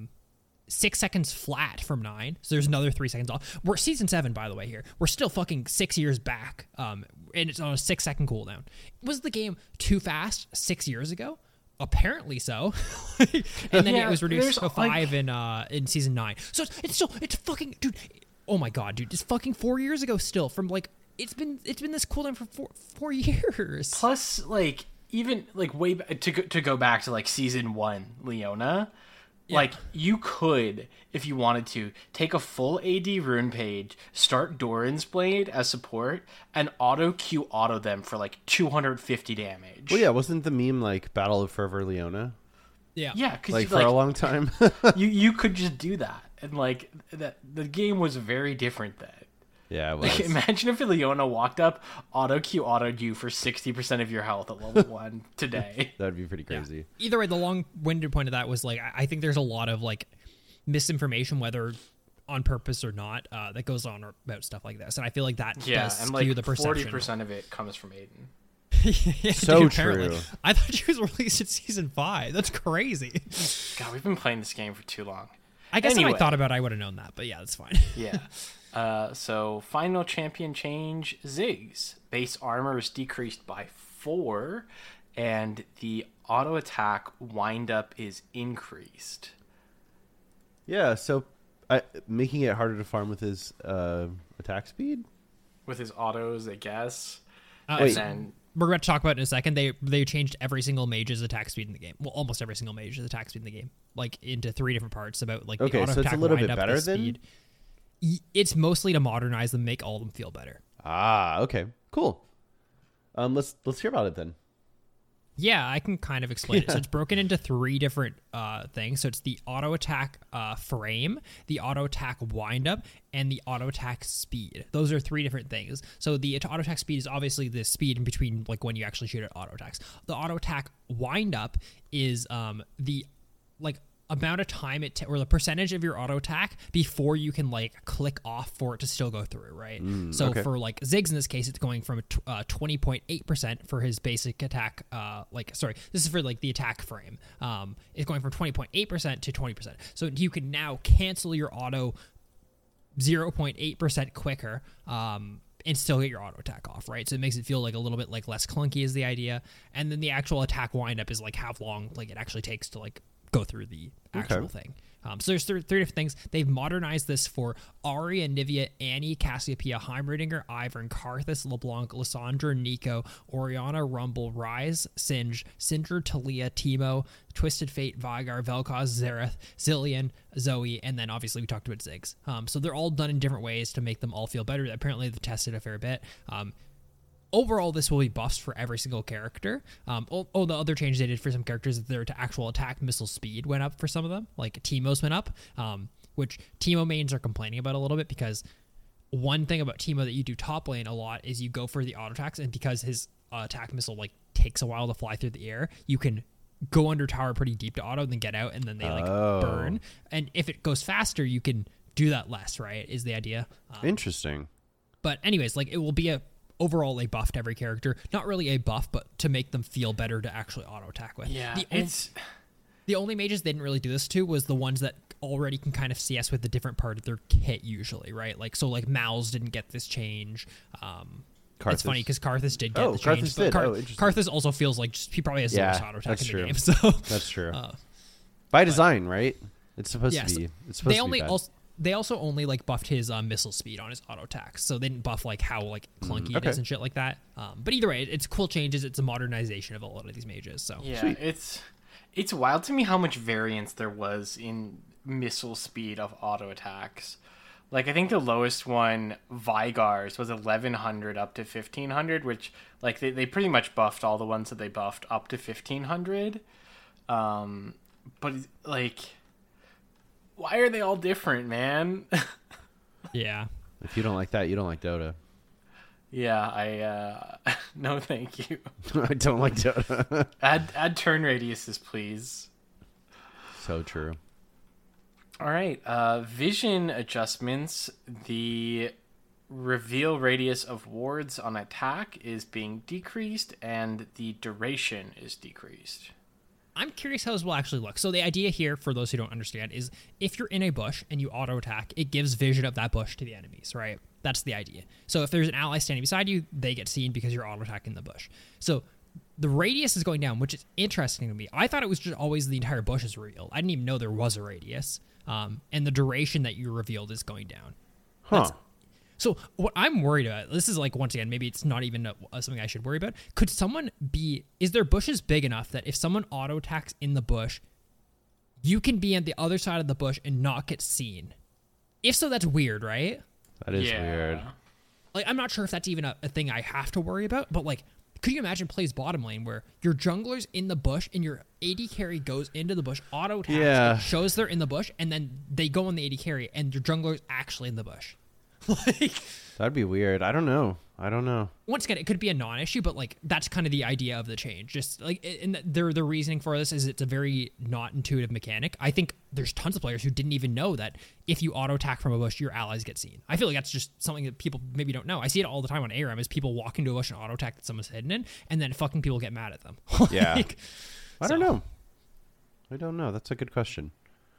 6 seconds flat from 9. So there's another 3 seconds off. We're season 7, by the way, here. We're still fucking 6 years back. And it's on a 6-second cooldown. Was the game too fast 6 years ago? Apparently so. And then Yeah, it was reduced there's, to 5 in season 9. So it's fucking, dude. Oh my god, dude. It's fucking 4 years ago still. From like, it's been this cooldown for four years. Plus, like even like way back, to go back to like season 1, Leona. Like you could, if you wanted to, take a full AD rune page, start Doran's Blade as support, and auto them for like 250 damage. Well, yeah, wasn't the meme like Battle of Fervor Leona? Yeah. Yeah, because Like for a long time. you could just do that, and like that the game was very different then. Yeah, it Like, was. imagine if Leona walked up, autoed you for 60% of your health at level 1 today. That'd be pretty crazy. Either way, the long-winded point of that was like I think there's a lot of like misinformation, whether on purpose or not, that goes on about stuff like this, and I feel like that Yeah, does and skew like the perception. 40% of it comes from Aiden. Yeah, So dude, apparently. true. I thought she was released in season 5. That's crazy. God, we've been playing this game for too long. I guess if Anyway. I thought about it, I would have known that, but yeah, that's fine. Yeah. So final champion change, Ziggs. Base armor is decreased by 4, and the auto attack windup is increased. Yeah, so making it harder to farm with his attack speed. With his autos, I guess. Wait. And then We're going to talk about it in a second. They changed every single mage's attack speed in the game. Well, almost every single mage's attack speed in the game, like into 3 different parts about like Okay, the auto so it's a attack little bit wind up, better the then? speed. It's mostly to modernize them, make all of them feel better. Ah, okay, cool. Let's hear about it then. Yeah, I can kind of explain it. So it's broken into 3 different things. So it's the auto attack frame, the auto attack windup, and the auto attack speed. Those are 3 different things. So the auto attack speed is obviously the speed in between, like when you actually shoot at auto attacks. The auto attack windup is the like amount of time or the percentage of your auto attack before you can like click off for it to still go through, right? So okay. for like Ziggs in this case, it's going from 20.8% for his basic attack. This is for like the attack frame. It's going from 20.8% to 20%. So you can now cancel your auto 0.8% quicker. And still get your auto attack off, right? So it makes it feel like a little bit like less clunky is the idea. And then the actual attack windup is like how long like it actually takes to like go through the actual thing, So there's three different things. They've modernized this for Arya, Nivea, Annie, Cassiopeia, Heimerdinger, Ivern, Karthus, LeBlanc, Lysandra, Nico, Oriana, Rumble, Rise, Singe, Sindra, Talia, Teemo, Twisted Fate, Vygar, Vel'Koz, Xerath, Zillion, Zoe, and then obviously we talked about Ziggs. So they're all done in different ways to make them all feel better. Apparently they've tested a fair bit. Overall, this will be buffs for every single character. The other change they did for some characters is their actual attack missile speed went up for some of them. Like Teemo's went up, which Teemo mains are complaining about a little bit because one thing about Teemo that you do top lane a lot is you go for the auto attacks, and because his attack missile like takes a while to fly through the air, you can go under tower pretty deep to auto and then get out, and then they burn. And if it goes faster, you can do that less, right? Is the idea. Interesting. But anyways, like it will be overall a buff to every character. Not really a buff, but to make them feel better to actually auto attack with. Yeah, the only mages they didn't really do this to was the ones that already can kind of CS with the different part of their kit usually, right? Like Mal's didn't get this change. It's funny because Karthus did get the change. Karthus also feels like he probably has the most auto attack in the game. So that's true. By design, right? It's supposed to be. It's supposed to be bad. They also only like buffed his missile speed on his auto attacks, so they didn't buff like how like clunky it is and shit like that. But either way, it's cool changes. It's a modernization of a lot of these mages. So yeah, Sweet. It's wild to me how much variance there was in missile speed of auto attacks. Like I think the lowest one, Vygar's, was 1100 up to 1500, which like they pretty much buffed all the ones that they buffed up to 1500. But like, why are they all different, man? yeah. If you don't like that, you don't like Dota. Yeah, I no thank you. I don't like Dota. add turn radiuses, please. So true. All right, vision adjustments. The reveal radius of wards on attack is being decreased, and the duration is decreased. I'm curious how this will actually look. So the idea here, for those who don't understand, is if you're in a bush and you auto attack, it gives vision of that bush to the enemies, right? That's the idea. So if there's an ally standing beside you, they get seen because you're auto attacking the bush. So the radius is going down, which is interesting to me. I thought it was just always the entire bush is revealed. I didn't even know there was a radius. And the duration that you revealed is going down. So what I'm worried about, this is like, once again, maybe it's not even something I should worry about. Could someone is their bushes big enough that if someone auto attacks in the bush, you can be on the other side of the bush and not get seen? If so, that's weird, right? That is weird. Like, I'm not sure if that's even a thing I have to worry about, but like, could you imagine plays bottom lane where your jungler's in the bush and your AD carry goes into the bush, auto attacks, shows they're in the bush, and then they go on the AD carry and your jungler's actually in the bush? Like, that'd be weird. I don't know. Once again, it could be a non-issue, but like that's kind of the idea of the change. Just like, and the reasoning for this is it's a very not intuitive mechanic. I think there's tons of players who didn't even know that if you auto attack from a bush, your allies get seen. I feel like that's just something that people maybe don't know. I see it all the time on ARAM, is people walk into a bush and auto attack that someone's hidden in, and then fucking people get mad at them. Yeah. I don't know. That's a good question.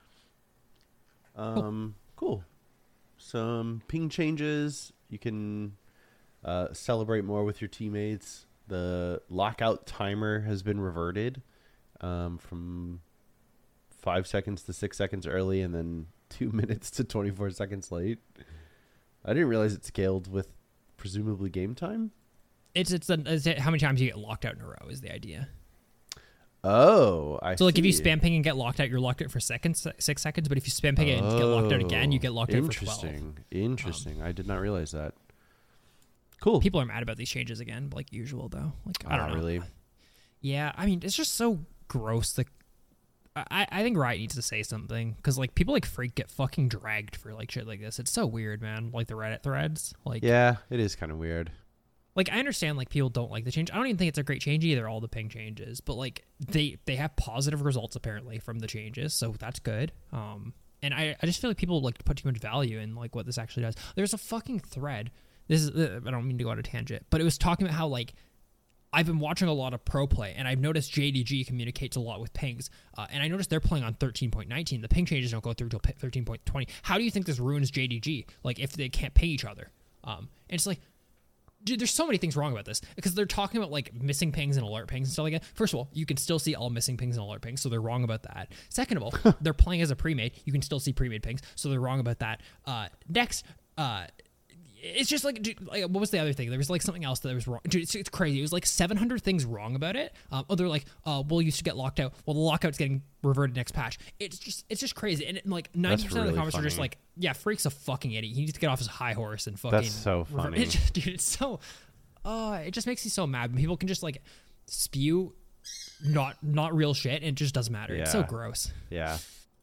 Cool. Some ping changes. You can celebrate more with your teammates. The lockout timer has been reverted from 5 seconds to 6 seconds early, and then 2 minutes to 24 seconds late. I didn't realize it scaled with presumably game time. It's how many times you get locked out in a row is the idea. Oh, so like if you spam ping and get locked out, you're locked out for 6 seconds. But if you spam ping and get locked out again, you get locked out for 12. Interesting. I did not realize that. Cool. People are mad about these changes again, like usual though. Like I don't know. Really. Yeah, I mean it's just so gross. I think Riot needs to say something, because like people like Freak get fucking dragged for like shit like this. It's so weird, man. Like the Reddit threads. Like yeah, it is kind of weird. Like, I understand, like, people don't like the change. I don't even think it's a great change either, all the ping changes. But, like, they have positive results, apparently, from the changes. So that's good. And I just feel like people, like, put too much value in, like, what this actually does. There's a fucking thread. This is, I don't mean to go on a tangent. But it was talking about how, like, I've been watching a lot of pro play. And I've noticed JDG communicates a lot with pings. And I noticed they're playing on 13.19. The ping changes don't go through until 13.20. How do you think this ruins JDG? Like, if they can't ping each other? And it's like, Dude, there's so many things wrong about this because they're talking about like missing pings and alert pings and stuff like that. First of all, you can still see all missing pings and alert pings, so they're wrong about that. Second of all, they're playing as a pre-made. You can still see pre-made pings, so they're wrong about that. Next, it's just like, dude, like, what was the other thing? There was like something else that was wrong. Dude, it's crazy. It was like 700 things wrong about it. They're like, well, you should get locked out. Well, the lockout's getting reverted next patch. It's just crazy. And like 90% of the really comments are just funny. like, yeah, Freak's a fucking idiot. He needs to get off his high horse and fucking. That's so funny. It's just, dude, it's so. It just makes me so mad when people can just like spew not real shit and it just doesn't matter. It's so Yeah. gross. Yeah.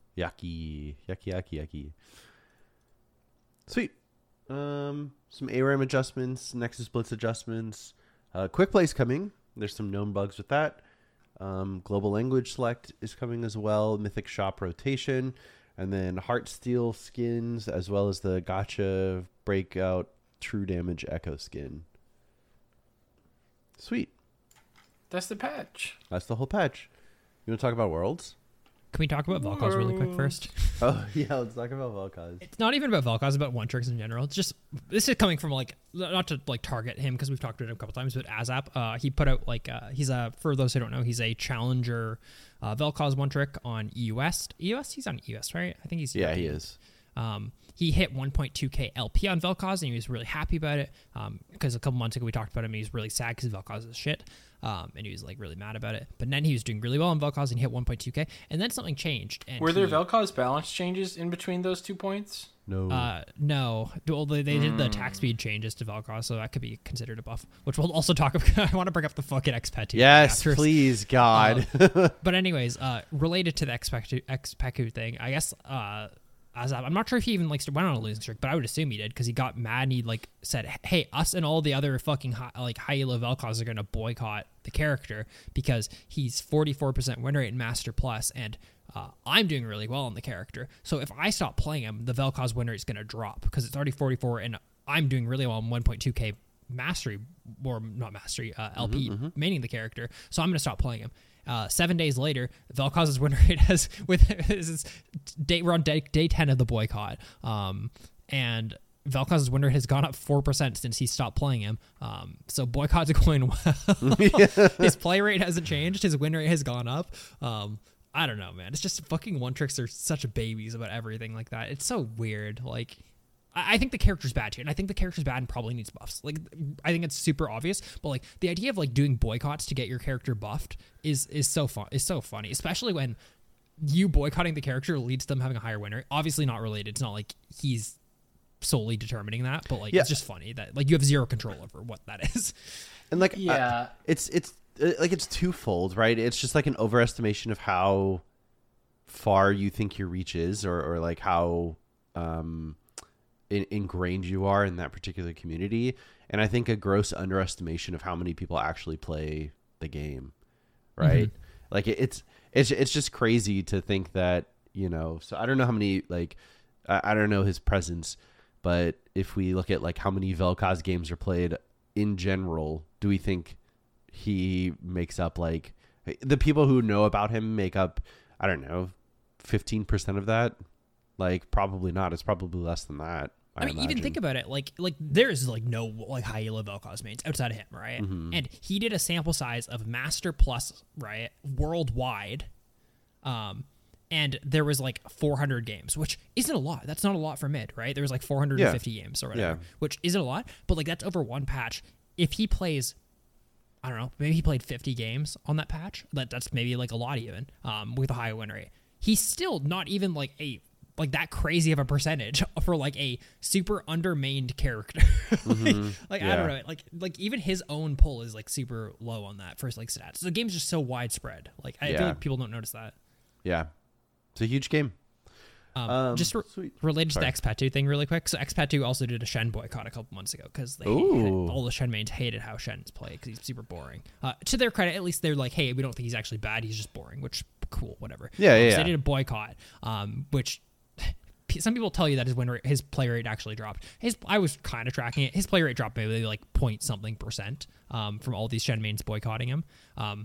Yucky. Sweet. Some ARAM adjustments, Nexus Blitz adjustments. Quick Play's coming. There's some known bugs with that. Global Language Select is coming as well. Mythic Shop rotation. And then Heartsteel skins, as well as the Gacha Breakout True Damage Echo skin. Sweet. That's the patch. That's the whole patch. You want to talk about Worlds? Can we talk about Vel'Koz really quick first? Oh, yeah, let's talk about Vel'Koz. It's not even about Vel'Koz, it's about One Tricks in general. It's just, this is coming from like, not to like target him because we've talked about him a couple times, but Azap, he put out like, he's for those who don't know, he's a challenger Vel'Koz One Trick on EU West. EU West? He's on EU West, right? I think he's Yeah, he is. He hit 1.2k LP on Vel'Koz, and he was really happy about it because a couple months ago we talked about him. And he was really sad because Vel'Koz is shit, and he was like really mad about it. But then he was doing really well on Vel'Koz and hit 1.2k, and then something changed. And Were there Vel'Koz balance changes in between those 2 points? No. No. Well, they did the attack speed changes to Vel'Koz, so that could be considered a buff, which we'll also talk about. I want to bring up the fucking Xpet too. Yes, after. please, God. But anyways, related to the Xpeku thing, I guess Azap, I'm not sure if he even went on a losing streak, but I would assume he did because he got mad and he like said, "Hey, us and all the other fucking high elo Vel'Koz are going to boycott the character because he's 44% win rate in Master Plus, and I'm doing really well on the character. So if I stop playing him, the Vel'Koz win rate is going to drop because it's already 44, and I'm doing really well on 1.2k mastery or not mastery LP maining the character. So I'm going to stop playing him." 7 days later, Vel'Koz's win rate has we're on day 10 of the boycott, and Vel'Koz's win rate has gone up 4% since he stopped playing him. So boycott's going well. His play rate hasn't changed. His win rate has gone up. I don't know, man. It's just fucking One Tricks are such babies about everything like that. It's so weird. Like, I think the character's bad too, and I think the character's bad and probably needs buffs. Like, I think it's super obvious, but like the idea of like doing boycotts to get your character buffed is so fun. Is so funny, especially when you boycotting the character leads to them having a higher win rate. Obviously not related. It's not like he's solely determining that, but like it's just funny that like you have zero control over what that is. And like, Yeah. it's like it's twofold, right? It's just like an overestimation of how far you think your reach is, or like how ingrained you are in that particular community, and I think a gross underestimation of how many people actually play the game, right? Like it's just crazy to think that, you know. So I don't know how many, like, I don't know his presence, but if we look at like how many Vel'Koz games are played in general, do we think he makes up, like, the people who know about him make up, I don't know, 15% of that? Like, probably not. It's probably less than that. I mean, even think about it. Like there's like no like high elo Vel'Koz mains outside of him, right? And he did a sample size of Master Plus, right, worldwide, and there was like 400 games, which isn't a lot. That's not a lot for mid, right? There was like 450 games or whatever, which isn't a lot, but like that's over one patch. If he plays, I don't know, maybe he played 50 games on that patch. That's maybe like a lot even, with a high win rate. He's still not even like that crazy of a percentage for like a super undermained character. I don't know. Like even his own pull is like super low on that for like stats. So the game's just so widespread. Like I feel like people don't notice that. Yeah. It's a huge game. Just related to the Xpet2 thing really quick. So Xpet2 also did a Shen boycott a couple months ago because all the Shen mains hated how Shen's play because he's super boring. To their credit, at least they're like, hey, we don't think he's actually bad. He's just boring, which cool, whatever. So they did a boycott, which some people tell you that his play rate actually dropped. I was kind of tracking it. His play rate dropped maybe like point something percent from all these Shen mains boycotting him.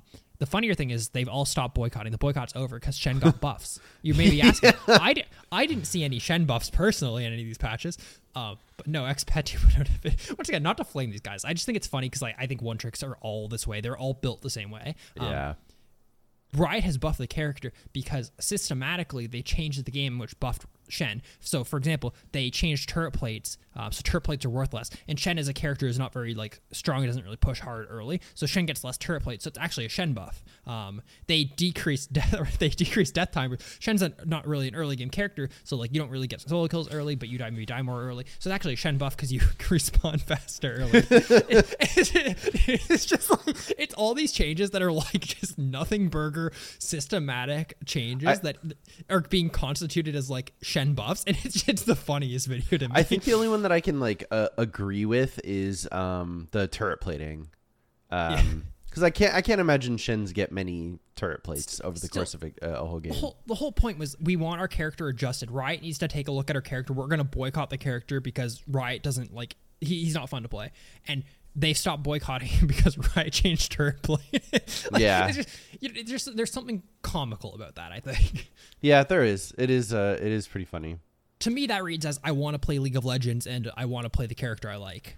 the funnier thing is they've all stopped boycotting. The boycott's over because Shen got buffs. You may be asking. I didn't see any Shen buffs personally in any of these patches. But no, Xpet once again, not to flame these guys. I just think it's funny because I think one tricks are all this way. They're all built the same way. Yeah. Riot has buffed the character because systematically they changed the game which buffed Shen. So, for example, they changed turret plates, so turret plates are worth less. And Shen as a character is not very like strong; it doesn't really push hard early, so Shen gets less turret plates. So it's actually a Shen buff. They decreased death time. Shen's not really an early game character, so like you don't really get solo kills early, but you maybe die more early. So it's actually a Shen buff because you respawn faster early. It's just like it's all these changes that are like just nothing burger systematic changes that are being constituted as like Shen buffs, and it's the funniest video to me. I think the only one that I can like agree with is the turret plating, because I can't imagine Shens get many turret plates over the course of a whole game. The whole point was we want our character adjusted. Riot needs to take a look at our character. We're gonna boycott the character because Riot doesn't like he's not fun to play, and they stopped boycotting him because Riot changed turret play. Yeah, it's just there's something comical about that. I think. Yeah, there is. It is pretty funny. To me, that reads as I want to play League of Legends and I want to play the character I like.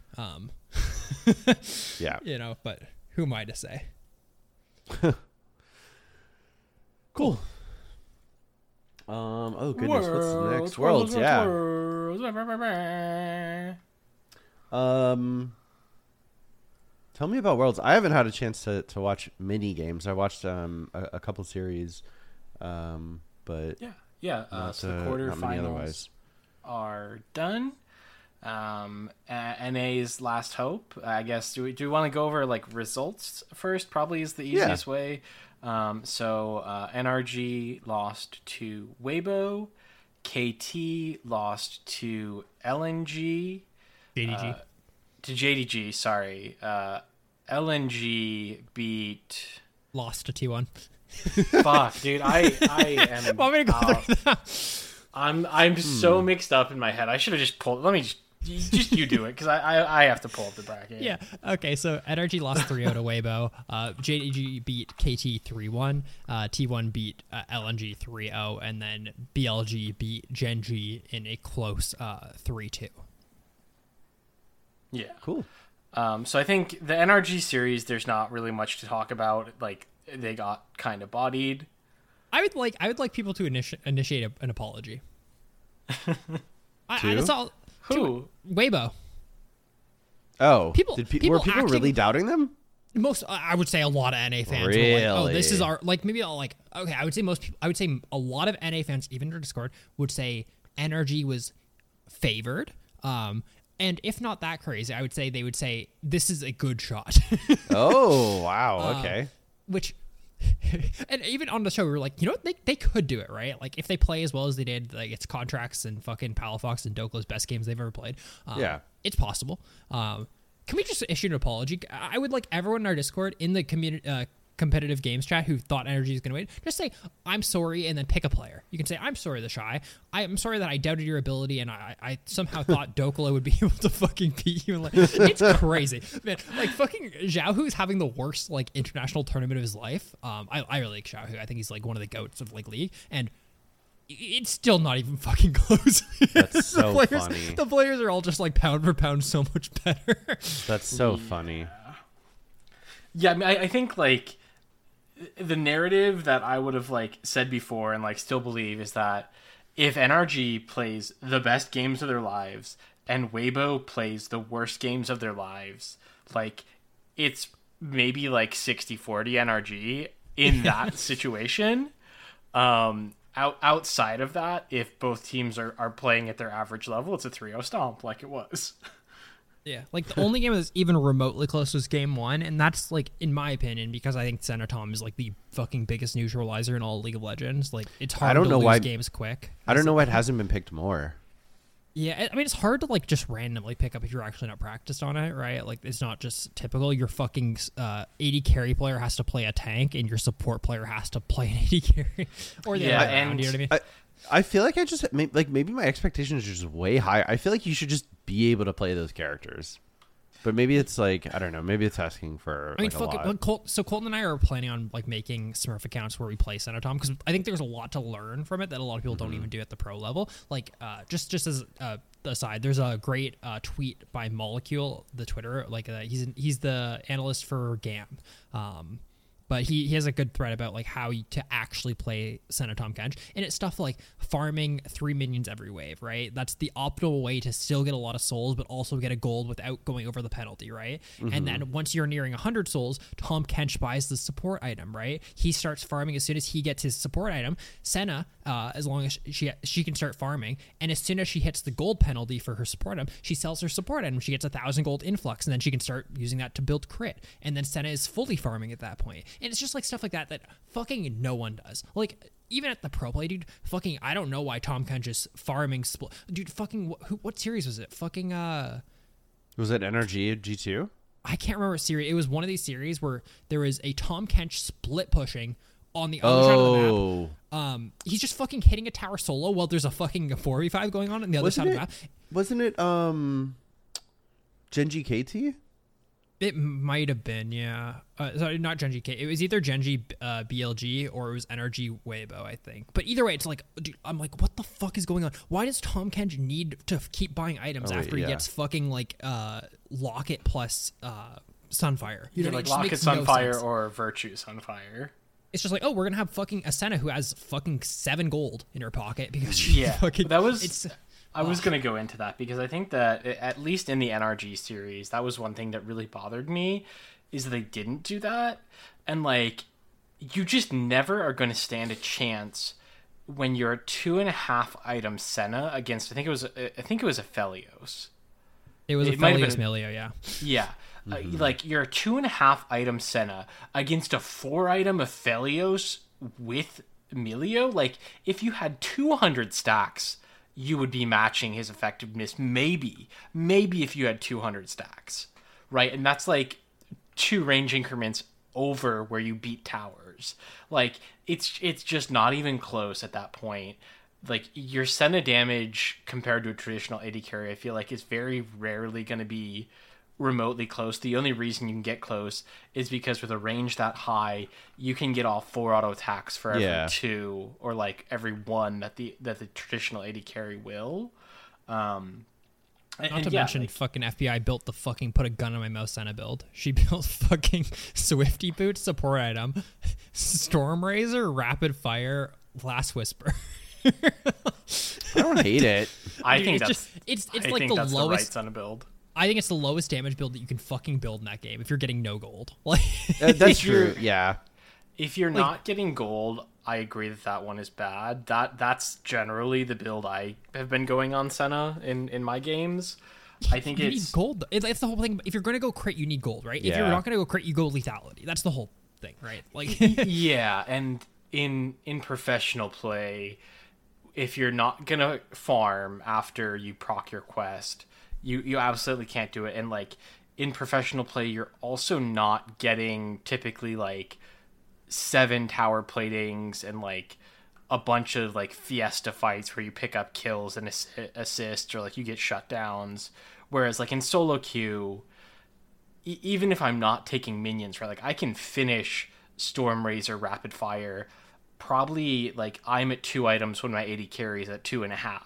Yeah, but who am I to say? Cool. Oh goodness, what's next? Worlds, yeah. Tell me about Worlds. I haven't had a chance to watch mini games. I watched a couple series, but so the quarterfinals are done. NA's last hope. I guess do we want to go over like results first? Probably is the easiest way. So NRG lost to Weibo, KT lost to LNG, JDG. to JDG. Sorry, LNG lost to T1. Fuck, dude, I am. Want me to go through that? I'm so mixed up in my head. I should have just pulled. Let me just you do it because I have to pull up the bracket. Yeah. Okay. So NRG lost 3-0 to Weibo. JDG beat KT 3-1. T1 beat LNG 3-0, and then BLG beat Gen.G in a close 3-2. Yeah. cool. So I think the NRG series, there's not really much to talk about. Like they got kind of bodied. I would like people to initiate an apology. That's all. Who? Weibo. Oh, People were people acting- really doubting them? Most, I would say, a lot of NA fans were like, "Oh, this is our like." Maybe I'll like. Okay, I would say most people. I would say a lot of NA fans, even in Discord, would say NRG was favored. And if not that crazy, I would say they would say this is a good shot. Oh wow, okay. Which, and even on the show, we were like, they could do it, right? Like if they play as well as they did, like it's Contracts and fucking Palafox and Doklo's best games they've ever played. Yeah, it's possible. Can we just issue an apology? I would like everyone in our Discord in the community. Competitive games chat who thought NRG is going to win, just say I'm sorry and then pick a player. You can say I'm sorry, the Shy. I'm sorry that I doubted your ability and I somehow thought Doklo would be able to fucking beat you. And like, it's crazy, man. Like fucking Xiaohu's having the worst like international tournament of his life. I really like Xiaohu. I think he's like one of the goats of like League, and it's still not even fucking close. That's so funny. The players are all just like pound for pound so much better. That's so funny. Yeah, I mean, I think like the narrative that I would have like said before and like still believe is that if NRG plays the best games of their lives and Weibo plays the worst games of their lives, like it's maybe like 60-40 NRG in that situation. Outside of that, if both teams are playing at their average level, it's a 3-0 stomp like it was. Yeah, like the only game that's even remotely close was game 1, and that's like, in my opinion, because I think Senatom is like the fucking biggest neutralizer in all League of Legends. Like it's hard to lose games quick. I don't know why it hasn't been picked more. Yeah, I mean it's hard to like just randomly pick up if you're actually not practiced on it, right? Like it's not just typical. Your fucking 80 carry player has to play a tank, and your support player has to play an 80 carry. Or the other way around, you know what I mean? I feel like I just like maybe my expectations are just way high. I feel like you should just be able to play those characters. But maybe it's like, I don't know. Maybe it's asking for I mean, like a lot. Colton and I are planning on like making Smurf accounts where we play Senatom because I think there's a lot to learn from it that a lot of people don't even do at the pro level. Like, just as aside, there's a great tweet by Molecule, the Twitter. Like, he's the analyst for GAM. But he has a good thread about like how to actually play Senatom Kench, and it's stuff like farming 3 minions every wave, right? That's the optimal way to still get a lot of souls, but also get a gold without going over the penalty, right? And then once you're nearing 100 souls, Tom Kench buys the support item, right? He starts farming as soon as he gets his support item. Senna, as long as she can start farming, and as soon as she hits the gold penalty for her support item, she sells her support item. She gets 1,000 gold influx, and then she can start using that to build crit. And then Senna is fully farming at that point. And it's just like stuff like that fucking no one does. Like, even at the pro play, dude, fucking, I don't know why Tom Kench is farming split. Dude, fucking, what series was it? Fucking, Was it NRG G2? I can't remember what series. It was one of these series where there was a Tom Kench split pushing on the other side of the map. He's just fucking hitting a tower solo while there's a fucking 4v5 going on the other side of the map. Wasn't it Genji KT? It might have been, yeah. Sorry, not Genji K. It was either Genji BLG or it was NRG Weibo, I think. But either way, it's like, dude, I'm like, what the fuck is going on? Why does Tom Kench need to keep buying items after he gets fucking like Locket plus Sunfire? Either like Locket Sunfire or Virtue Sunfire. It's just like, oh, we're gonna have fucking Asena who has fucking 7 gold in her pocket because she fucking. That was. I was going to go into that because I think that, at least in the NRG series, that was one thing that really bothered me, is that they didn't do that. And, like, you just never are going to stand a chance when you're a 2.5 item Senna against, I think it was Aphelios. It was Aphelios Milio, yeah. Yeah. Like, you're a 2.5 item Senna against a 4 item Aphelios with Milio. Like, if you had 200 stacks, you would be matching his effectiveness, maybe if you had 200 stacks, right? And that's like 2 range increments over where you beat towers. Like, it's just not even close at that point. Like, your Senna damage compared to a traditional AD carry, I feel like is very rarely going to be remotely close. The only reason you can get close is because with a range that high, you can get off 4 auto attacks for every 2 or like every 1 that the traditional AD carry will. Not to mention, like, fucking FBI built the fucking put a gun on my mouse Senna build. She built fucking Swifty Boot support item, Storm Razor, Rapid Fire, Last Whisper. I don't hate it. I Dude, think it's that's just it's I like think the that's lowest the right Senna build. I think it's the lowest damage build that you can fucking build in that game if you're getting no gold. Like, That's true. Yeah. If you're not getting gold, I agree that one is bad. That's generally the build I have been going on Senna in my games. I think you it's need gold. It's the whole thing. If you're going to go crit, you need gold, right? If you're not going to go crit, you go lethality. That's the whole thing, right? Like, yeah, and in professional play, if you're not gonna farm after you proc your quest, you absolutely can't do it. And like in professional play, you're also not getting typically like 7 tower platings and like a bunch of like fiesta fights where you pick up kills and assists or like you get shutdowns. Whereas like in solo queue, even if I'm not taking minions, right, like I can finish Storm Razor Rapid Fire. Probably like I'm at 2 items when my AD carry is at 2.5.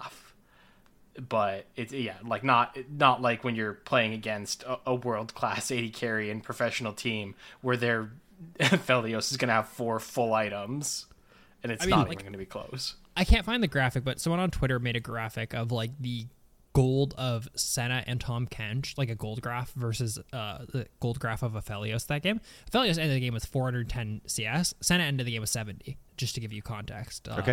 But it's like not like when you're playing against a world class AD carry and professional team where their Aphelios is gonna have 4 full items, and it's not even gonna be close. I can't find the graphic, but someone on Twitter made a graphic of like the gold of Senna and Tom Kench, like a gold graph versus the gold graph of Aphelios that game. Aphelios ended the game with 410 CS. Senna ended the game with 70, just to give you context. Okay.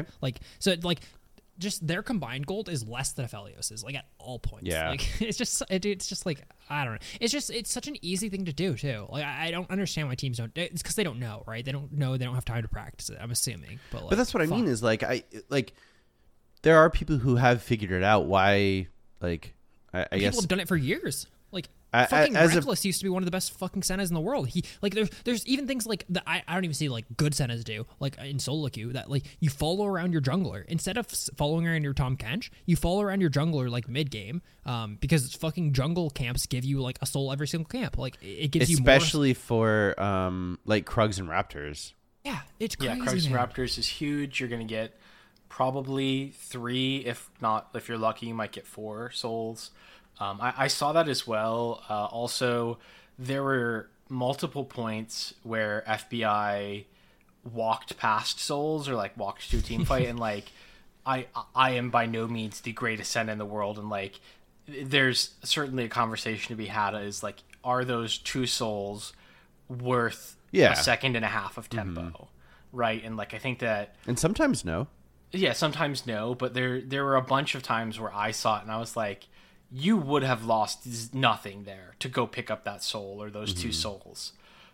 Just their combined gold is less than Aphelios's, like at all points. Yeah. Like it's just like, I don't know. It's such an easy thing to do too. Like I don't understand why teams don't. It's because they don't know, right? They don't know. They don't have time to practice it. I'm assuming, but that's what I mean. Is like there are people who have figured it out. Why? Like I guess people have done it for years. Like Fucking as a Reckless used to be one of the best fucking Sennas in the world. He like there's even things like that I don't even see like good Sennas do, like in solo queue, that like you follow around your jungler instead of following around your Tom Kench. You follow around your jungler like mid game, because fucking jungle camps give you like a soul every single camp. Like it gives you more. especially for like Krugs and Raptors. Yeah, it's crazy. Yeah, Krugs and man. Raptors is huge. You're gonna get probably 3, if not, if you're lucky, you might get 4 souls. I saw that as well. Also, there were multiple points where FBI walked past souls or like walked to a team fight, and like I am by no means the greatest Senna in the world, and like there's certainly a conversation to be had. Is like, are those 2 souls worth Yeah. a second and a half of tempo, right? And like I think that. And sometimes no. Yeah, sometimes no, but there were a bunch of times where I saw it and I was like, you would have lost nothing there to go pick up that soul or those 2 souls.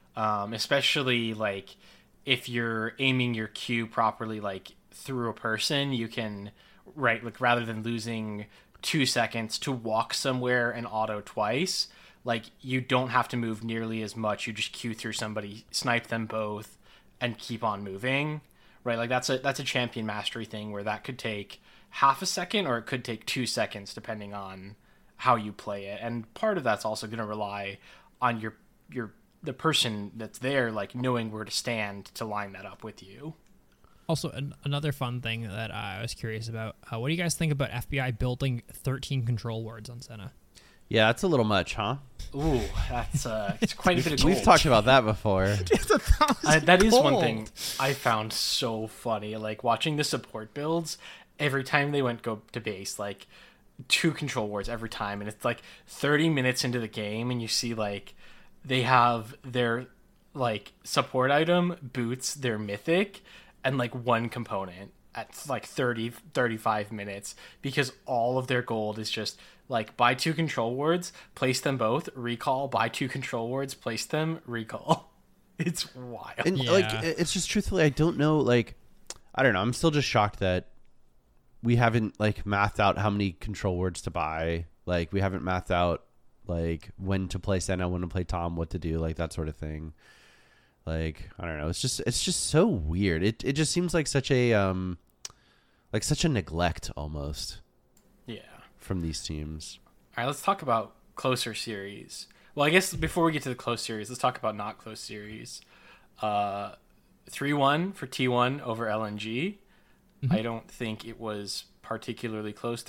Especially like if you're aiming your Q properly, like through a person, you can, right, like rather than losing 2 seconds to walk somewhere and auto twice, like you don't have to move nearly as much. You just Q through somebody, snipe them both, and keep on moving. Right, like that's a champion mastery thing where that could take half a second or it could take 2 seconds depending on how you play it. And part of that's also going to rely on the person that's there, like knowing where to stand to line that up with you. Also, another fun thing that I was curious about. What do you guys think about FBI building 13 control wards on Senna? Yeah, that's a little much, huh? Ooh, that's it's quite a bit of gold. We've talked about that before. That is one thing I found so funny. Like watching the support builds, every time they go to base, like 2 control wards every time, and it's like 30 minutes into the game, and you see like they have their like support item boots, their mythic, and like 1 component at like 35 minutes, because all of their gold is just like buy 2 control wards, place them both, recall, buy 2 control wards, place them, recall. It's wild. And like, it's just truthfully, I don't know. Like, I don't know. I'm still just shocked that we haven't like mathed out how many control words to buy. Like, we haven't mathed out like when to play Senna, when to play Tom, what to do, like that sort of thing. Like, I don't know. It's just so weird. It just seems like such a neglect almost. Yeah. From these teams. All right, let's talk about closer series. Well, I guess before we get to the close series, let's talk about not close series. 3-1 for T1 over LNG. Mm-hmm. I don't think it was particularly close.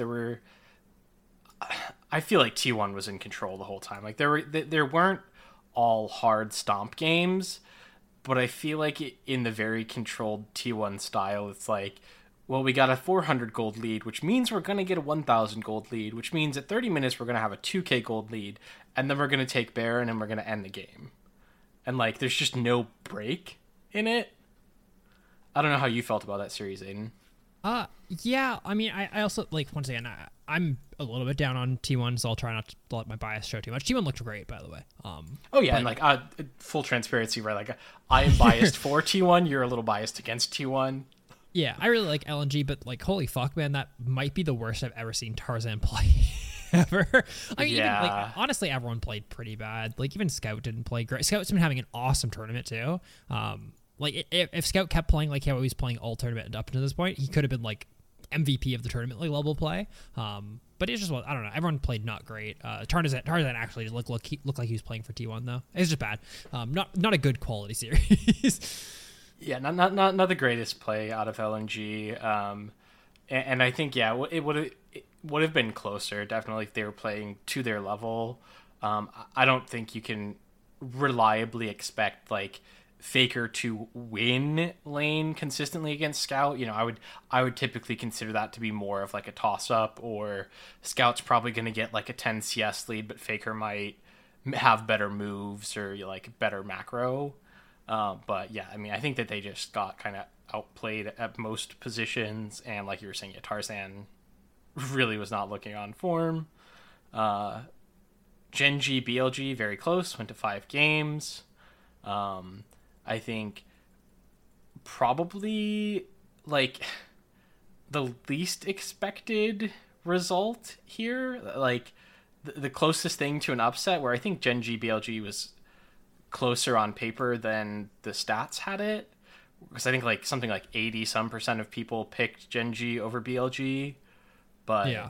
I feel like T1 was in control the whole time. Like there weren't all hard stomp games, but I feel like in the very controlled T1 style, it's like, well, we got a 400 gold lead, which means we're going to get a 1,000 gold lead, which means at 30 minutes we're going to have a 2k gold lead, and then we're going to take Baron and we're going to end the game. And, like, there's just no break in it. I don't know how you felt about that series, Aiden. Yeah, I mean, I also, like, once again, I'm a little bit down on T1, so I'll try not to let my bias show too much. T1 looked great, by the way. Oh, yeah, and, like, full transparency, right? Like, I am biased for T1, you're a little biased against T1. Yeah, I really like LNG, but like, holy fuck, man, that might be the worst I've ever seen Tarzan play ever. I mean, Yeah. even, like, honestly, everyone played pretty bad. Like, even Scout didn't play great. Scout's been having an awesome tournament too. Like, if Scout kept playing like how he was playing all tournament up to this point, he could have been like MVP of the tournament like level play. But it's just, I don't know. Everyone played not great. Tarzan actually looked like he was playing for T1 though. It's just bad. Not a good quality series. Yeah, not the greatest play out of LNG, and I think it would have been closer definitely if they were playing to their level. I don't think you can reliably expect like Faker to win lane consistently against Scout. You know, I would typically consider that to be more of like a toss up, or Scout's probably going to get like a 10 CS lead, but Faker might have better moves or like better macro. But yeah, I mean, I think that they just got kind of outplayed at most positions, and like you were saying, Tarzan really was not looking on form. Gen.G, BLG, very close, went to 5 games. I think probably like the least expected result here. Like the closest thing to an upset, where I think Gen G BLG was closer on paper than the stats had it, because I think like something like 80% of people picked Gen G over BLG, but Yeah.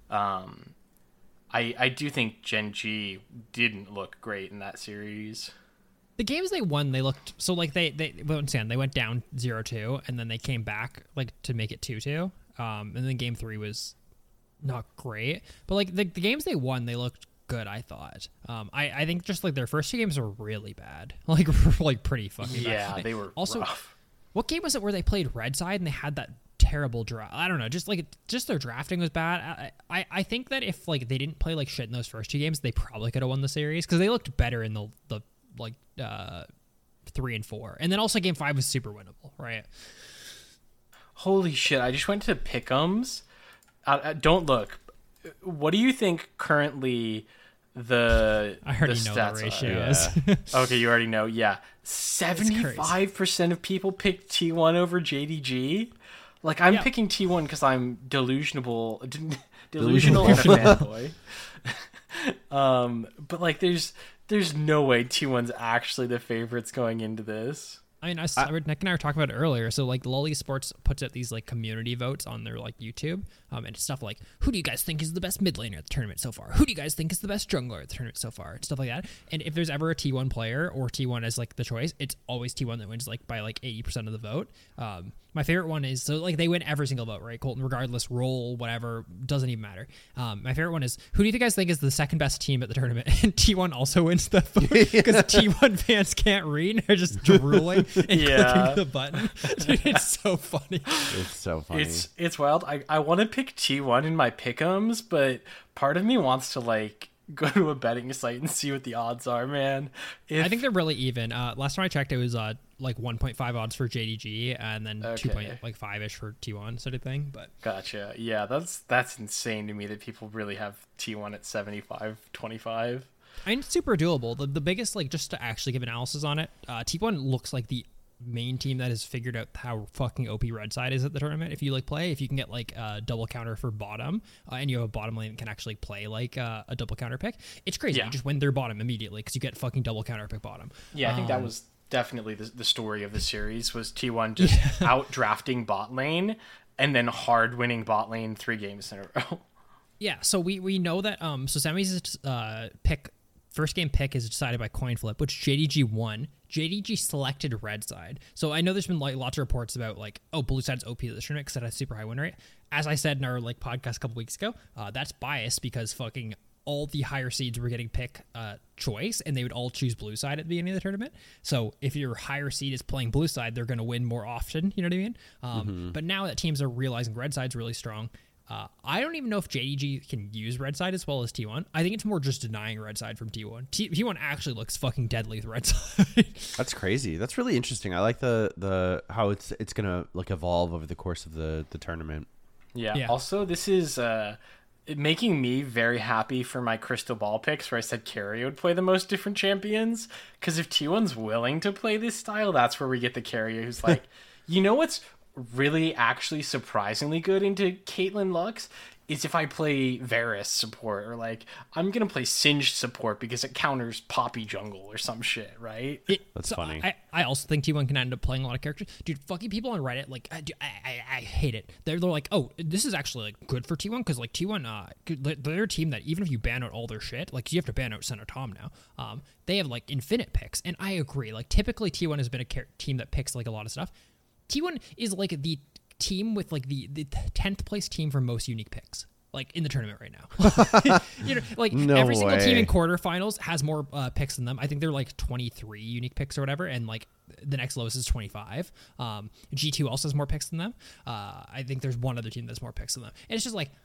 I do think Gen G didn't look great in that series. The games they won, they looked so like they once again they went down 0-2 and then they came back like to make it 2-2. And then game 3 was not great, but like the games they won, they looked good. I thought. I think just like their first 2 games were really bad, like pretty fucking Yeah, bad. they were also. rough. What game was it where they played Red Side and they had that terrible draft? I don't know, just their drafting was bad. I think that if like they didn't play like shit in those first 2 games, they probably could have won the series because they looked better in the like 3 and 4, and then also game 5 was super winnable, right? Holy shit! I just went to Pick'ems. Don't look. What do you think currently the I already the know stats the are? ratios. Okay, you already know. Yeah, 75% of people picked T1 over JDG. Like I'm Yeah. picking T1 because I'm delusional and a fanboy. But like, there's no way T1's actually the favorites going into this. I mean, Nick and I were talking about it earlier. So, like, Lolly Sports puts out these, like, community votes on their, like, YouTube. And it's stuff like, who do you guys think is the best mid laner at the tournament so far? Who do you guys think is the best jungler at the tournament so far? And stuff like that. And if there's ever a T1 player or T1 as, like, the choice, it's always T1 that wins, like, by, like, 80% of the vote. My favorite one is, so, like, they win every single vote, right? Colton, regardless, role, whatever, doesn't even matter. My favorite one is, who do you guys think is the second best team at the tournament? And T1 also wins the vote because T1 fans can't read and they're just drooling and Yeah. clicking the button. Dude, it's so funny. It's so funny. It's wild. I want to pick T1 in my pick'ems, but part of me wants to like go to a betting site and see what the odds are, man. I think they're really even. Last time I checked, it was like 1.5 odds for JDG and then Okay. 2.5-ish for T1 sort of thing. But Gotcha. Yeah, that's insane to me that people really have T1 at 75-25. I mean, it's super doable. The biggest, like, just to actually give analysis on it, T1 looks like the main team that has figured out how fucking OP red side is at the tournament. If you like play, if you can get like a double counter for bottom, and you have a bottom lane that can actually play like a double counter pick, it's crazy. Yeah. You just win their bottom immediately because you get fucking double counter pick bottom. Yeah, I think that was definitely the story of the series was T1 just out drafting bot lane and then hard winning bot lane 3 games in a row. Yeah, so we know that so Sammy's first game pick is decided by coin flip, which JDG won. JDG selected red side. So I know there's been like lots of reports about like, oh, blue side's OP at this tournament because it has super high win rate. As I said in our like podcast a couple weeks ago, that's biased because fucking all the higher seeds were getting pick choice and they would all choose blue side at the beginning of the tournament. So if your higher seed is playing blue side, they're going to win more often. You know what I mean? But now that teams are realizing red side's really strong, I don't even know if JDG can use red side as well as T1. I think it's more just denying red side from T1. T1 actually looks fucking deadly with red side. That's crazy. That's really interesting. I like the how it's gonna like evolve over the course of the tournament. Yeah. Also, this is making me very happy for my crystal ball picks where I said Carry would play the most different champions. Because if T1's willing to play this style, that's where we get the carrier who's like, you know what's really actually surprisingly good into Caitlyn Lux is if I play Varus support, or like I'm gonna play Singed support because it counters Poppy jungle or some shit, right? That's funny. I also think T1 can end up playing a lot of characters. Dude, fucking people on Reddit, like, I hate it. They're like, oh, this is actually like good for T1 because like T1, they're a team that even if you ban out all their shit, like you have to ban out Center Tom now. They have like infinite picks, and I agree. Like typically T1 has been a team that picks like a lot of stuff. T1 is like the team with like the 10th place team for most unique picks, like in the tournament right now. You know, like No every single team in way. quarterfinals has more picks than them. I think they're like 23 unique picks or whatever, and like the next lowest is 25. G2 also has more picks than them. I think there's one other team that's more picks than them. And it's just like,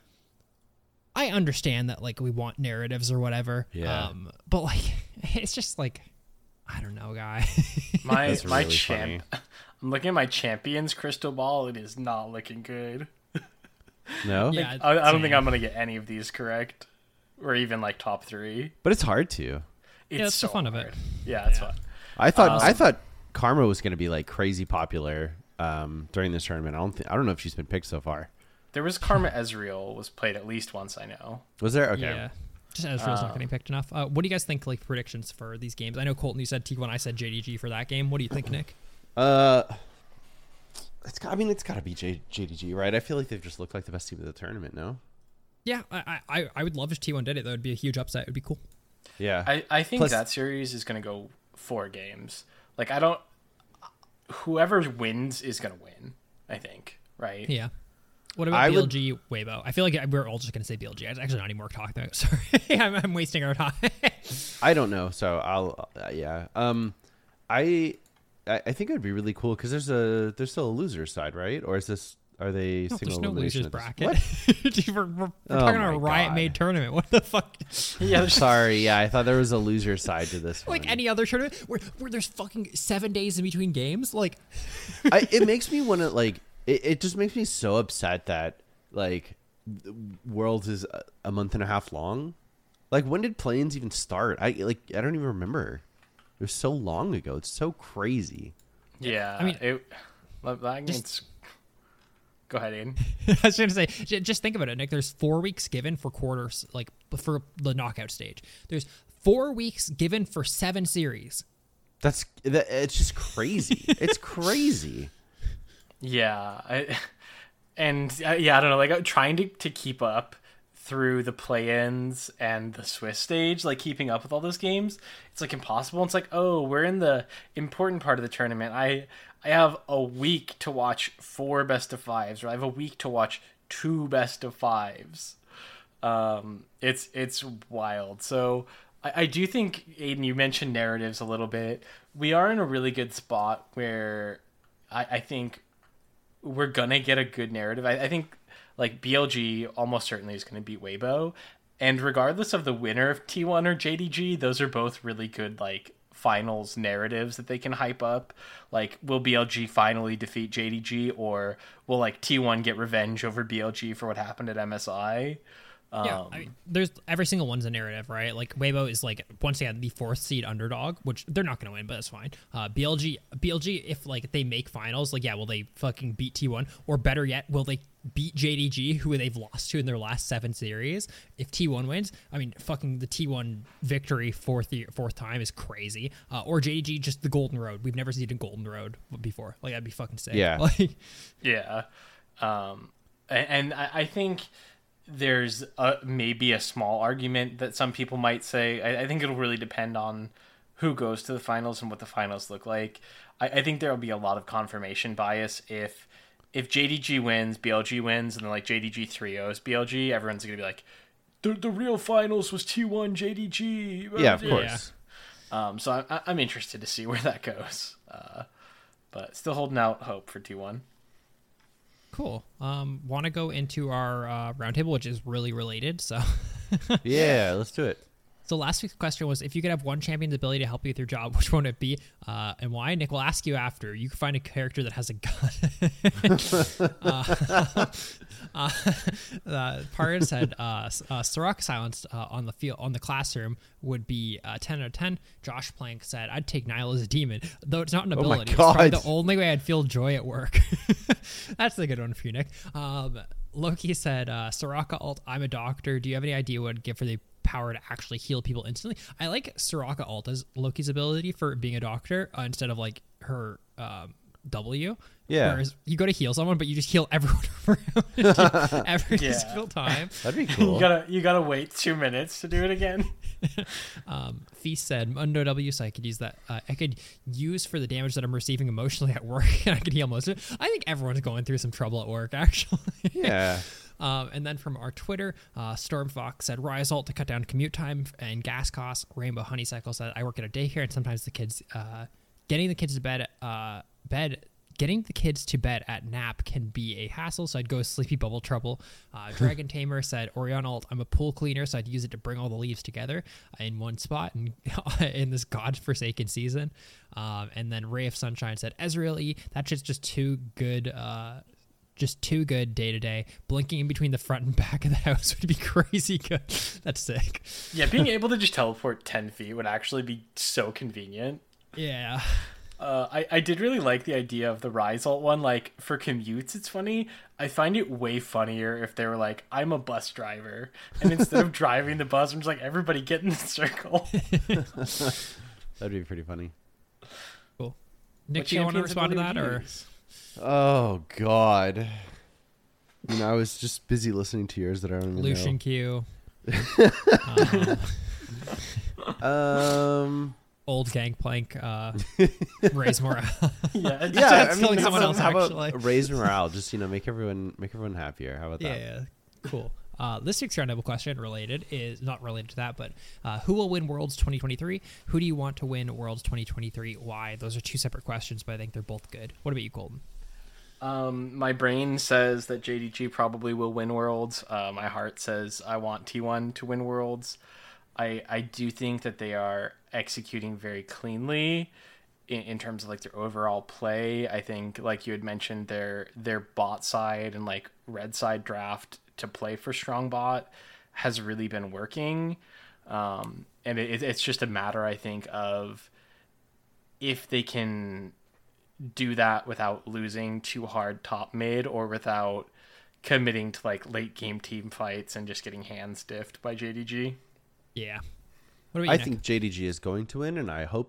I understand that like we want narratives or whatever. Yeah. But like, it's just like, I don't know, guy. My That's my really champ. I'm looking at my champions crystal ball. It is not looking good. No, Yeah. I don't think same. I'm gonna get any of these correct, or even like top 3. but it's hard to. It's that's so the fun of it. hard. Yeah, it's fun. I thought Karma was gonna be like crazy popular during this tournament. I don't know if she's been picked so far. There was Karma Ezreal was played at least once. I know. Was there? Okay. Yeah. Just Ezreal's not getting picked enough. What do you guys think, like, predictions for these games? I know, Colton, you said T1, I said JDG for that game. What do you think, Nick? It's got to be JDG, right? I feel like they've just looked like the best team of the tournament. No. Yeah, I would love if T1 did it. That would be a huge upset. It would be cool. Yeah. I think Plus- that series is going to go 4 games. Like, I don't... Whoever wins is going to win, I think, right? Yeah. What about BLG Weibo? I feel like we're all just going to say BLG. It's actually not even worth talking about. Sorry. I'm wasting our time. I don't know, so I'll yeah. I think it would be really cool because there's still a loser side, right? Or is this are they No, single there's no elimination losers at this- bracket. What? Dude, we're Oh talking my about a Riot God. made tournament. What the fuck? Yeah, there's- Sorry, yeah, I thought there was a loser side to this one. Like any other tournament where there's fucking 7 days in between games. Like, It makes me want to like. It just makes me so upset that like Worlds is a month and a half long. Like when did play-ins even start? I don't even remember. It was so long ago. It's so crazy. yeah. I mean, it's... Go ahead, Aiden. I was going to say, just think about it, Nick. There's 4 weeks given for quarters, like for the knockout stage. There's 4 weeks given for 7 series. It's just crazy. It's crazy. Yeah, I don't know. Like trying to keep up through the play-ins and the Swiss stage, like keeping up with all those games, it's like impossible. It's like, oh, we're in the important part of the tournament. I have a week to watch 4 best of 5s, or I have a week to watch 2 best of 5s. It's wild. So I do think, Aiden, you mentioned narratives a little bit. We are in a really good spot where I think we're gonna get a good narrative. I think like BLG almost certainly is gonna beat Weibo, and regardless of the winner of T1 or JDG, those are both really good like finals narratives that they can hype up. Like, will BLG finally defeat JDG, or will like T1 get revenge over BLG for what happened at MSI? Yeah, I mean, there's every single one's a narrative, right? Like Weibo is like once again the 4th seed underdog, which they're not going to win, but that's fine. BLG, if like they make finals, like will they fucking beat T1, or better yet, will they beat JDG, who they've lost to in their last 7 series? If T1 wins, I mean, fucking the T1 victory fourth time is crazy. Or JDG, just the Golden Road. We've never seen a Golden Road before. Like that'd be fucking sick. Yeah. Like, Yeah. And I think there's maybe a small argument that some people might say. I think it'll really depend on who goes to the finals and what the finals look like. I think there'll be a lot of confirmation bias if JDG wins, BLG wins, and then like JDG 3-0s BLG, everyone's going to be like, the real finals was T1 JDG. Yeah, of course. So I'm interested to see where that goes. But still holding out hope for T1. cool. Want to go into our roundtable, which is really related. So, Yeah, let's do it. so last week's question was, if you could have one champion's ability to help you with your job, which one would it be, and why? Nick will ask you after. You can find a character that has a gun. Parton said Soraka Silence on the field on the classroom would be 10 out of 10. Josh Plank said, I'd take Nile as a demon, though it's not an my ability. It's probably God. the only way I'd feel joy at work. That's a good one for you, Nick. Loki said, Soraka ult, I'm a doctor. Do you have any idea what it'd give for the power to actually heal people instantly? I like Soraka ult as Loki's ability for being a doctor instead of like her W. Yeah. Whereas you go to heal someone, but you just heal everyone around you every Yeah. single time. That'd be cool. You gotta wait 2 minutes to do it again. Feast said, Mundo W, so I could use that. I could use for the damage that I'm receiving emotionally at work, and I could heal most of it. I think everyone's going through some trouble at work, actually. Yeah. And then from our Twitter, Stormfox said, Rise ult to cut down commute time and gas costs. Rainbow Honeycycle said, I work at a daycare, and sometimes the kids, getting the kids to bed at nap can be a hassle, so I'd go sleepy bubble trouble. Dragon Tamer said, Orion ult, I'm a pool cleaner, so I'd use it to bring all the leaves together in one spot and in this godforsaken season. And then Ray of Sunshine said, Ezreal E, that shit's just too good. Just too good day to day. Blinking in between the front and back of the house would be crazy good. That's sick. Yeah, being able to just teleport 10 feet would actually be so convenient. Yeah. I did really like the idea of the Rise Alt one. Like, for commutes, it's funny. I find it way funnier if they were like, I'm a bus driver. And instead of driving the bus, I'm just like, everybody get in the circle. That'd be pretty funny. Cool. Nick, What do you want to champions respond to ability that, would you or use? Oh God. I was just busy listening to yours that I don't even Lucian Q, know. old Gangplank, raise morale? Yeah, Yeah, I Killing mean, someone else, how about actually. raise morale? Just make everyone happier. How about that? Yeah, cool. This week's roundtable question is not related to that, but who will win Worlds 2023? Who do you want to win Worlds 2023? Why? Those are two separate questions, but I think they're both good. What about you, Colton? My brain says that JDG probably will win Worlds. My heart says I want T1 to win Worlds. I do think that they are executing very cleanly in terms of like their overall play. I think, like you had mentioned, their bot side and like red side draft to play for strong bot has really been working. And it's just a matter, I think, of if they can do that without losing too hard top mid, or without committing to like late game team fights and just getting hand stiffed by JDG. Yeah. What about you, I Nick? think JDG is going to win, and I hope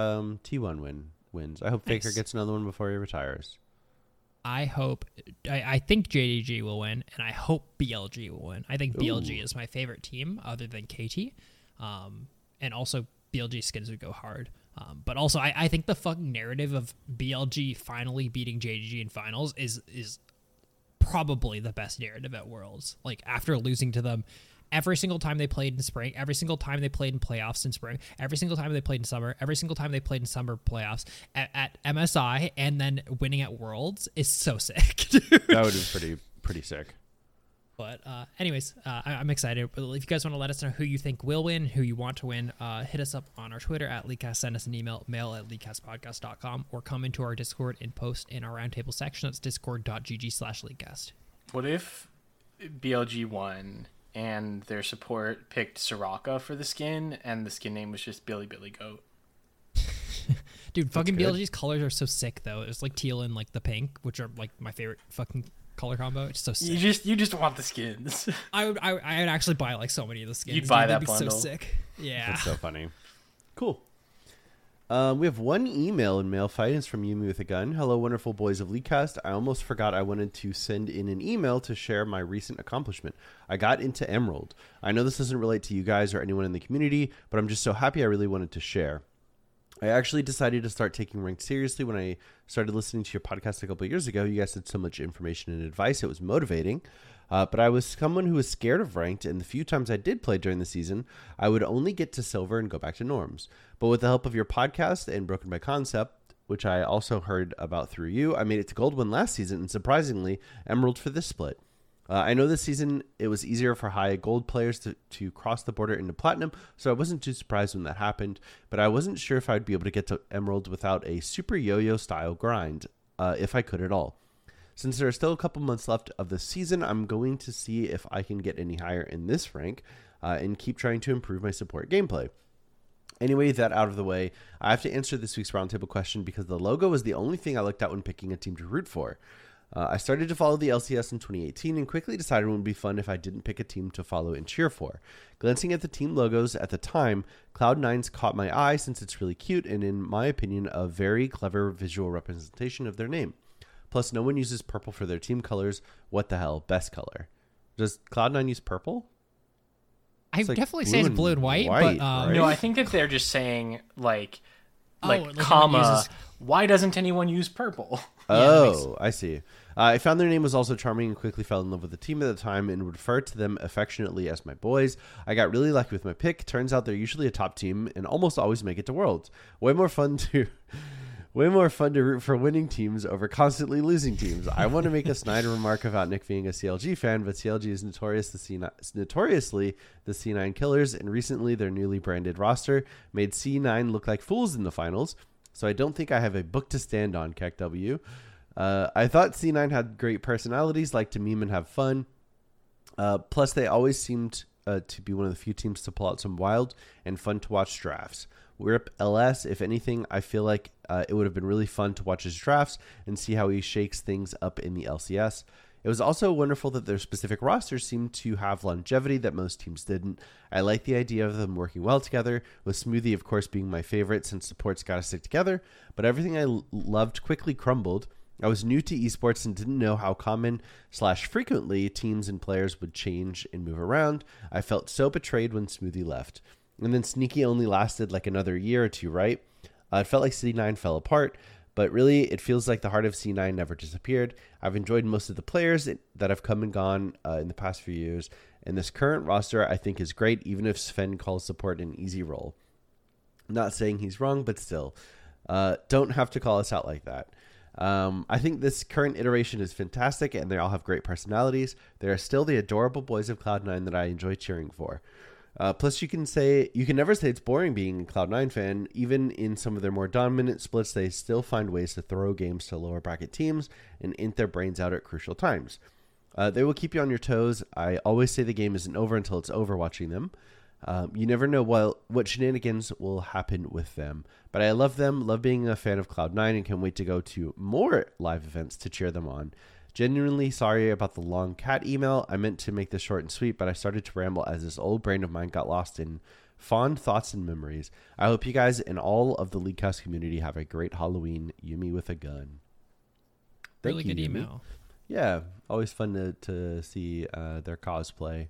T1 wins. I hope Nice. Faker gets another one before he retires. I think JDG will win, and I hope BLG will win. I think BLG is my favorite team other than KT. And also BLG skins would go hard. But also I think the fucking narrative of BLG finally beating JDG in finals is probably the best narrative at Worlds. Like, after losing to them every single time they played in spring, every single time they played in playoffs in spring, every single time they played in summer, every single time they played in summer playoffs at MSI, and then winning at Worlds is so sick, dude. That would be pretty sick. But anyways, I'm excited. If you guys want to let us know who you think will win, who you want to win, hit us up on our Twitter at Leakcast, send us an email, mail@leakcastpodcast.com, or come into our Discord and post in our roundtable section. That's discord.gg/leakcast. What if BLG won and their support picked Soraka for the skin, and the skin name was just Billy Goat? Dude, fucking good. BLG's colors are so sick, though. It's like teal and like the pink, which are like my favorite fucking color combo. It's so sick. You just want the skins. I would actually buy like so many of the skins. You'd buy dude. that That'd be bundle. so sick. Yeah. That's so funny. Cool. We have one email in mail fight. It's from Yumi with a Gun. Hello, wonderful boys of Leakcast. I almost forgot I wanted to send in an email to share my recent accomplishment. I got into Emerald. I know this doesn't relate to you guys or anyone in the community, but I'm just so happy I really wanted to share. I actually decided to start taking ranked seriously when I started listening to your podcast a couple of years ago. You guys had so much information and advice. It was motivating. But I was someone who was scared of ranked, and the few times I did play during the season, I would only get to silver and go back to norms. But with the help of your podcast and Broken by Concept, which I also heard about through you, I made it to Gold 1 last season, and surprisingly, Emerald for this split. I know this season it was easier for high gold players to cross the border into platinum, so I wasn't too surprised when that happened, but I wasn't sure if I'd be able to get to Emerald without a super yo-yo style grind, if I could at all. Since there are still a couple months left of the season, I'm going to see if I can get any higher in this rank and keep trying to improve my support gameplay. Anyway, that out of the way, I have to answer this week's roundtable question because the logo was the only thing I looked at when picking a team to root for. I started to follow the LCS in 2018 and quickly decided it would be fun if I didn't pick a team to follow and cheer for. Glancing at the team logos at the time, Cloud9's caught my eye since it's really cute and, in my opinion, a very clever visual representation of their name. Plus, no one uses purple for their team colors. What the hell? Best color. Does Cloud9 use purple? I It's like definitely blue say it's and blue and white, white, but right? No, I think that they're just saying like like comma. no one uses- Why doesn't anyone use purple? that makes- Oh, I see. I found their name was also charming and quickly fell in love with the team at the time and would refer to them affectionately as my boys. I got really lucky with my pick. Turns out they're usually a top team and almost always make it to Worlds. Way more fun to root for winning teams over constantly losing teams. I want to make a snide remark about Nick being a CLG fan, but CLG is notoriously the C9 killers, and recently their newly branded roster made C9 look like fools in the finals. So I don't think I have a book to stand on, KEKW. I thought C9 had great personalities, like to meme and have fun. Plus, they always seemed to be one of the few teams to pull out some wild and fun to watch drafts. Rip LS. If anything, I feel like it would have been really fun to watch his drafts and see how he shakes things up in the LCS. It was also wonderful that their specific rosters seemed to have longevity that most teams didn't. I like the idea of them working well together, with Smoothie, of course, being my favorite since support's got to stick together, but everything I loved quickly crumbled. I was new to esports and didn't know how common/frequently teams and players would change and move around. I felt so betrayed when Smoothie left. And then Sneaky only lasted like another year or two, right? It felt like C9 fell apart. But really, it feels like the heart of C9 never disappeared. I've enjoyed most of the players that have come and gone in the past few years. And this current roster, I think, is great, even if Sven calls support an easy role. I'm not saying he's wrong, but still. Don't have to call us out like that. I think this current iteration is fantastic, and they all have great personalities. They are still the adorable boys of Cloud9 that I enjoy cheering for. Plus, you can never say it's boring being a Cloud9 fan. Even in some of their more dominant splits, they still find ways to throw games to lower bracket teams and int their brains out at crucial times. They will keep you on your toes. I always say the game isn't over until it's over watching them. You never know what shenanigans will happen with them. But I love them, love being a fan of Cloud9, and can't wait to go to more live events to cheer them on. Genuinely sorry about the long cat email. I meant to make this short and sweet, but I started to ramble as this old brain of mine got lost in fond thoughts and memories. I hope you guys and all of the LeagueCast community have a great Halloween. Yumi with a gun. Thank Really you, good Yumi. email. Yeah, always fun to see their cosplay,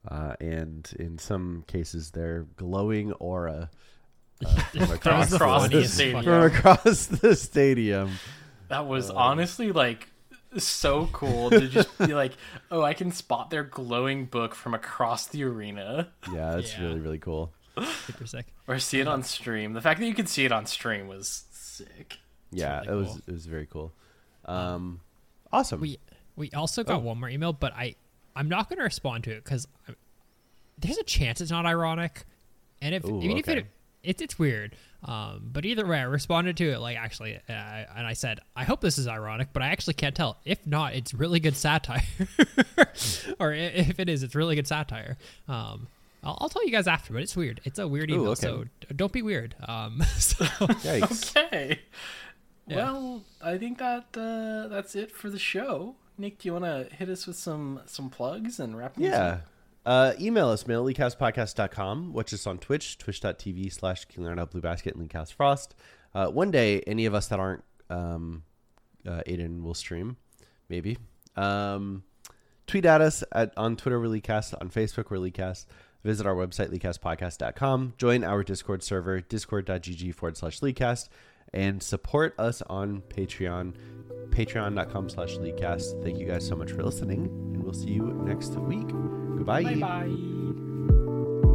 and in some cases their glowing aura from across, Across the the, stadium. from across the stadium. That was honestly like so cool to just be like, oh, I can spot their glowing book from across the arena, Yeah, that's Yeah. really, really cool. Super sick. or see it on stream. The fact that you could see it on stream was sick. Yeah, really it cool. was very cool. Awesome. We also got one more email, but I'm not going to respond to it because there's a chance it's not ironic, and okay. it's weird. But either way, I responded to it like actually, and I said I hope this is ironic, but I actually can't tell. If not, it's really good satire, or if it is, it's really good satire. I'll tell you guys after, but it's weird. It's a weird email, okay. so don't be weird. So Yikes. Okay. Yeah. Well, I think that's it for the show. Nick, do you want to hit us with some plugs and wrap things up? Yeah. Email us, mail at leakcastpodcast.com. Watch us on Twitch, twitch.tv/KingLeonardBlueBasket and LeakcastFrost. One day, any of us that aren't Aiden will stream, maybe. Tweet at us on Twitter, we're Leakcast, on Facebook, we're Leakcast. Visit our website, leakcastpodcast.com. Join our Discord server, discord.gg/Leakcast. And support us on Patreon, patreon.com/Leakcast. Thank you guys so much for listening, and we'll see you next week. Goodbye. Bye.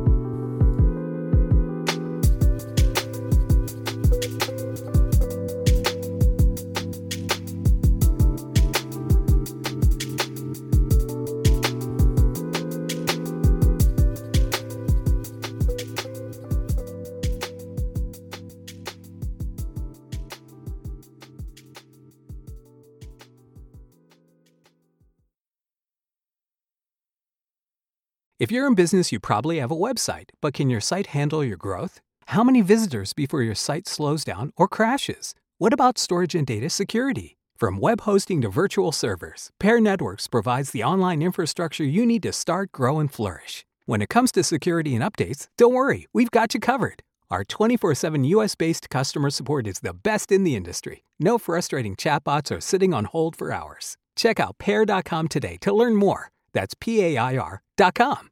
If you're in business, you probably have a website, but can your site handle your growth? How many visitors before your site slows down or crashes? What about storage and data security? From web hosting to virtual servers, Pair Networks provides the online infrastructure you need to start, grow, and flourish. When it comes to security and updates, don't worry, we've got you covered. Our 24/7 US-based customer support is the best in the industry. No frustrating chatbots or sitting on hold for hours. Check out pair.com today to learn more. That's PAIR.com.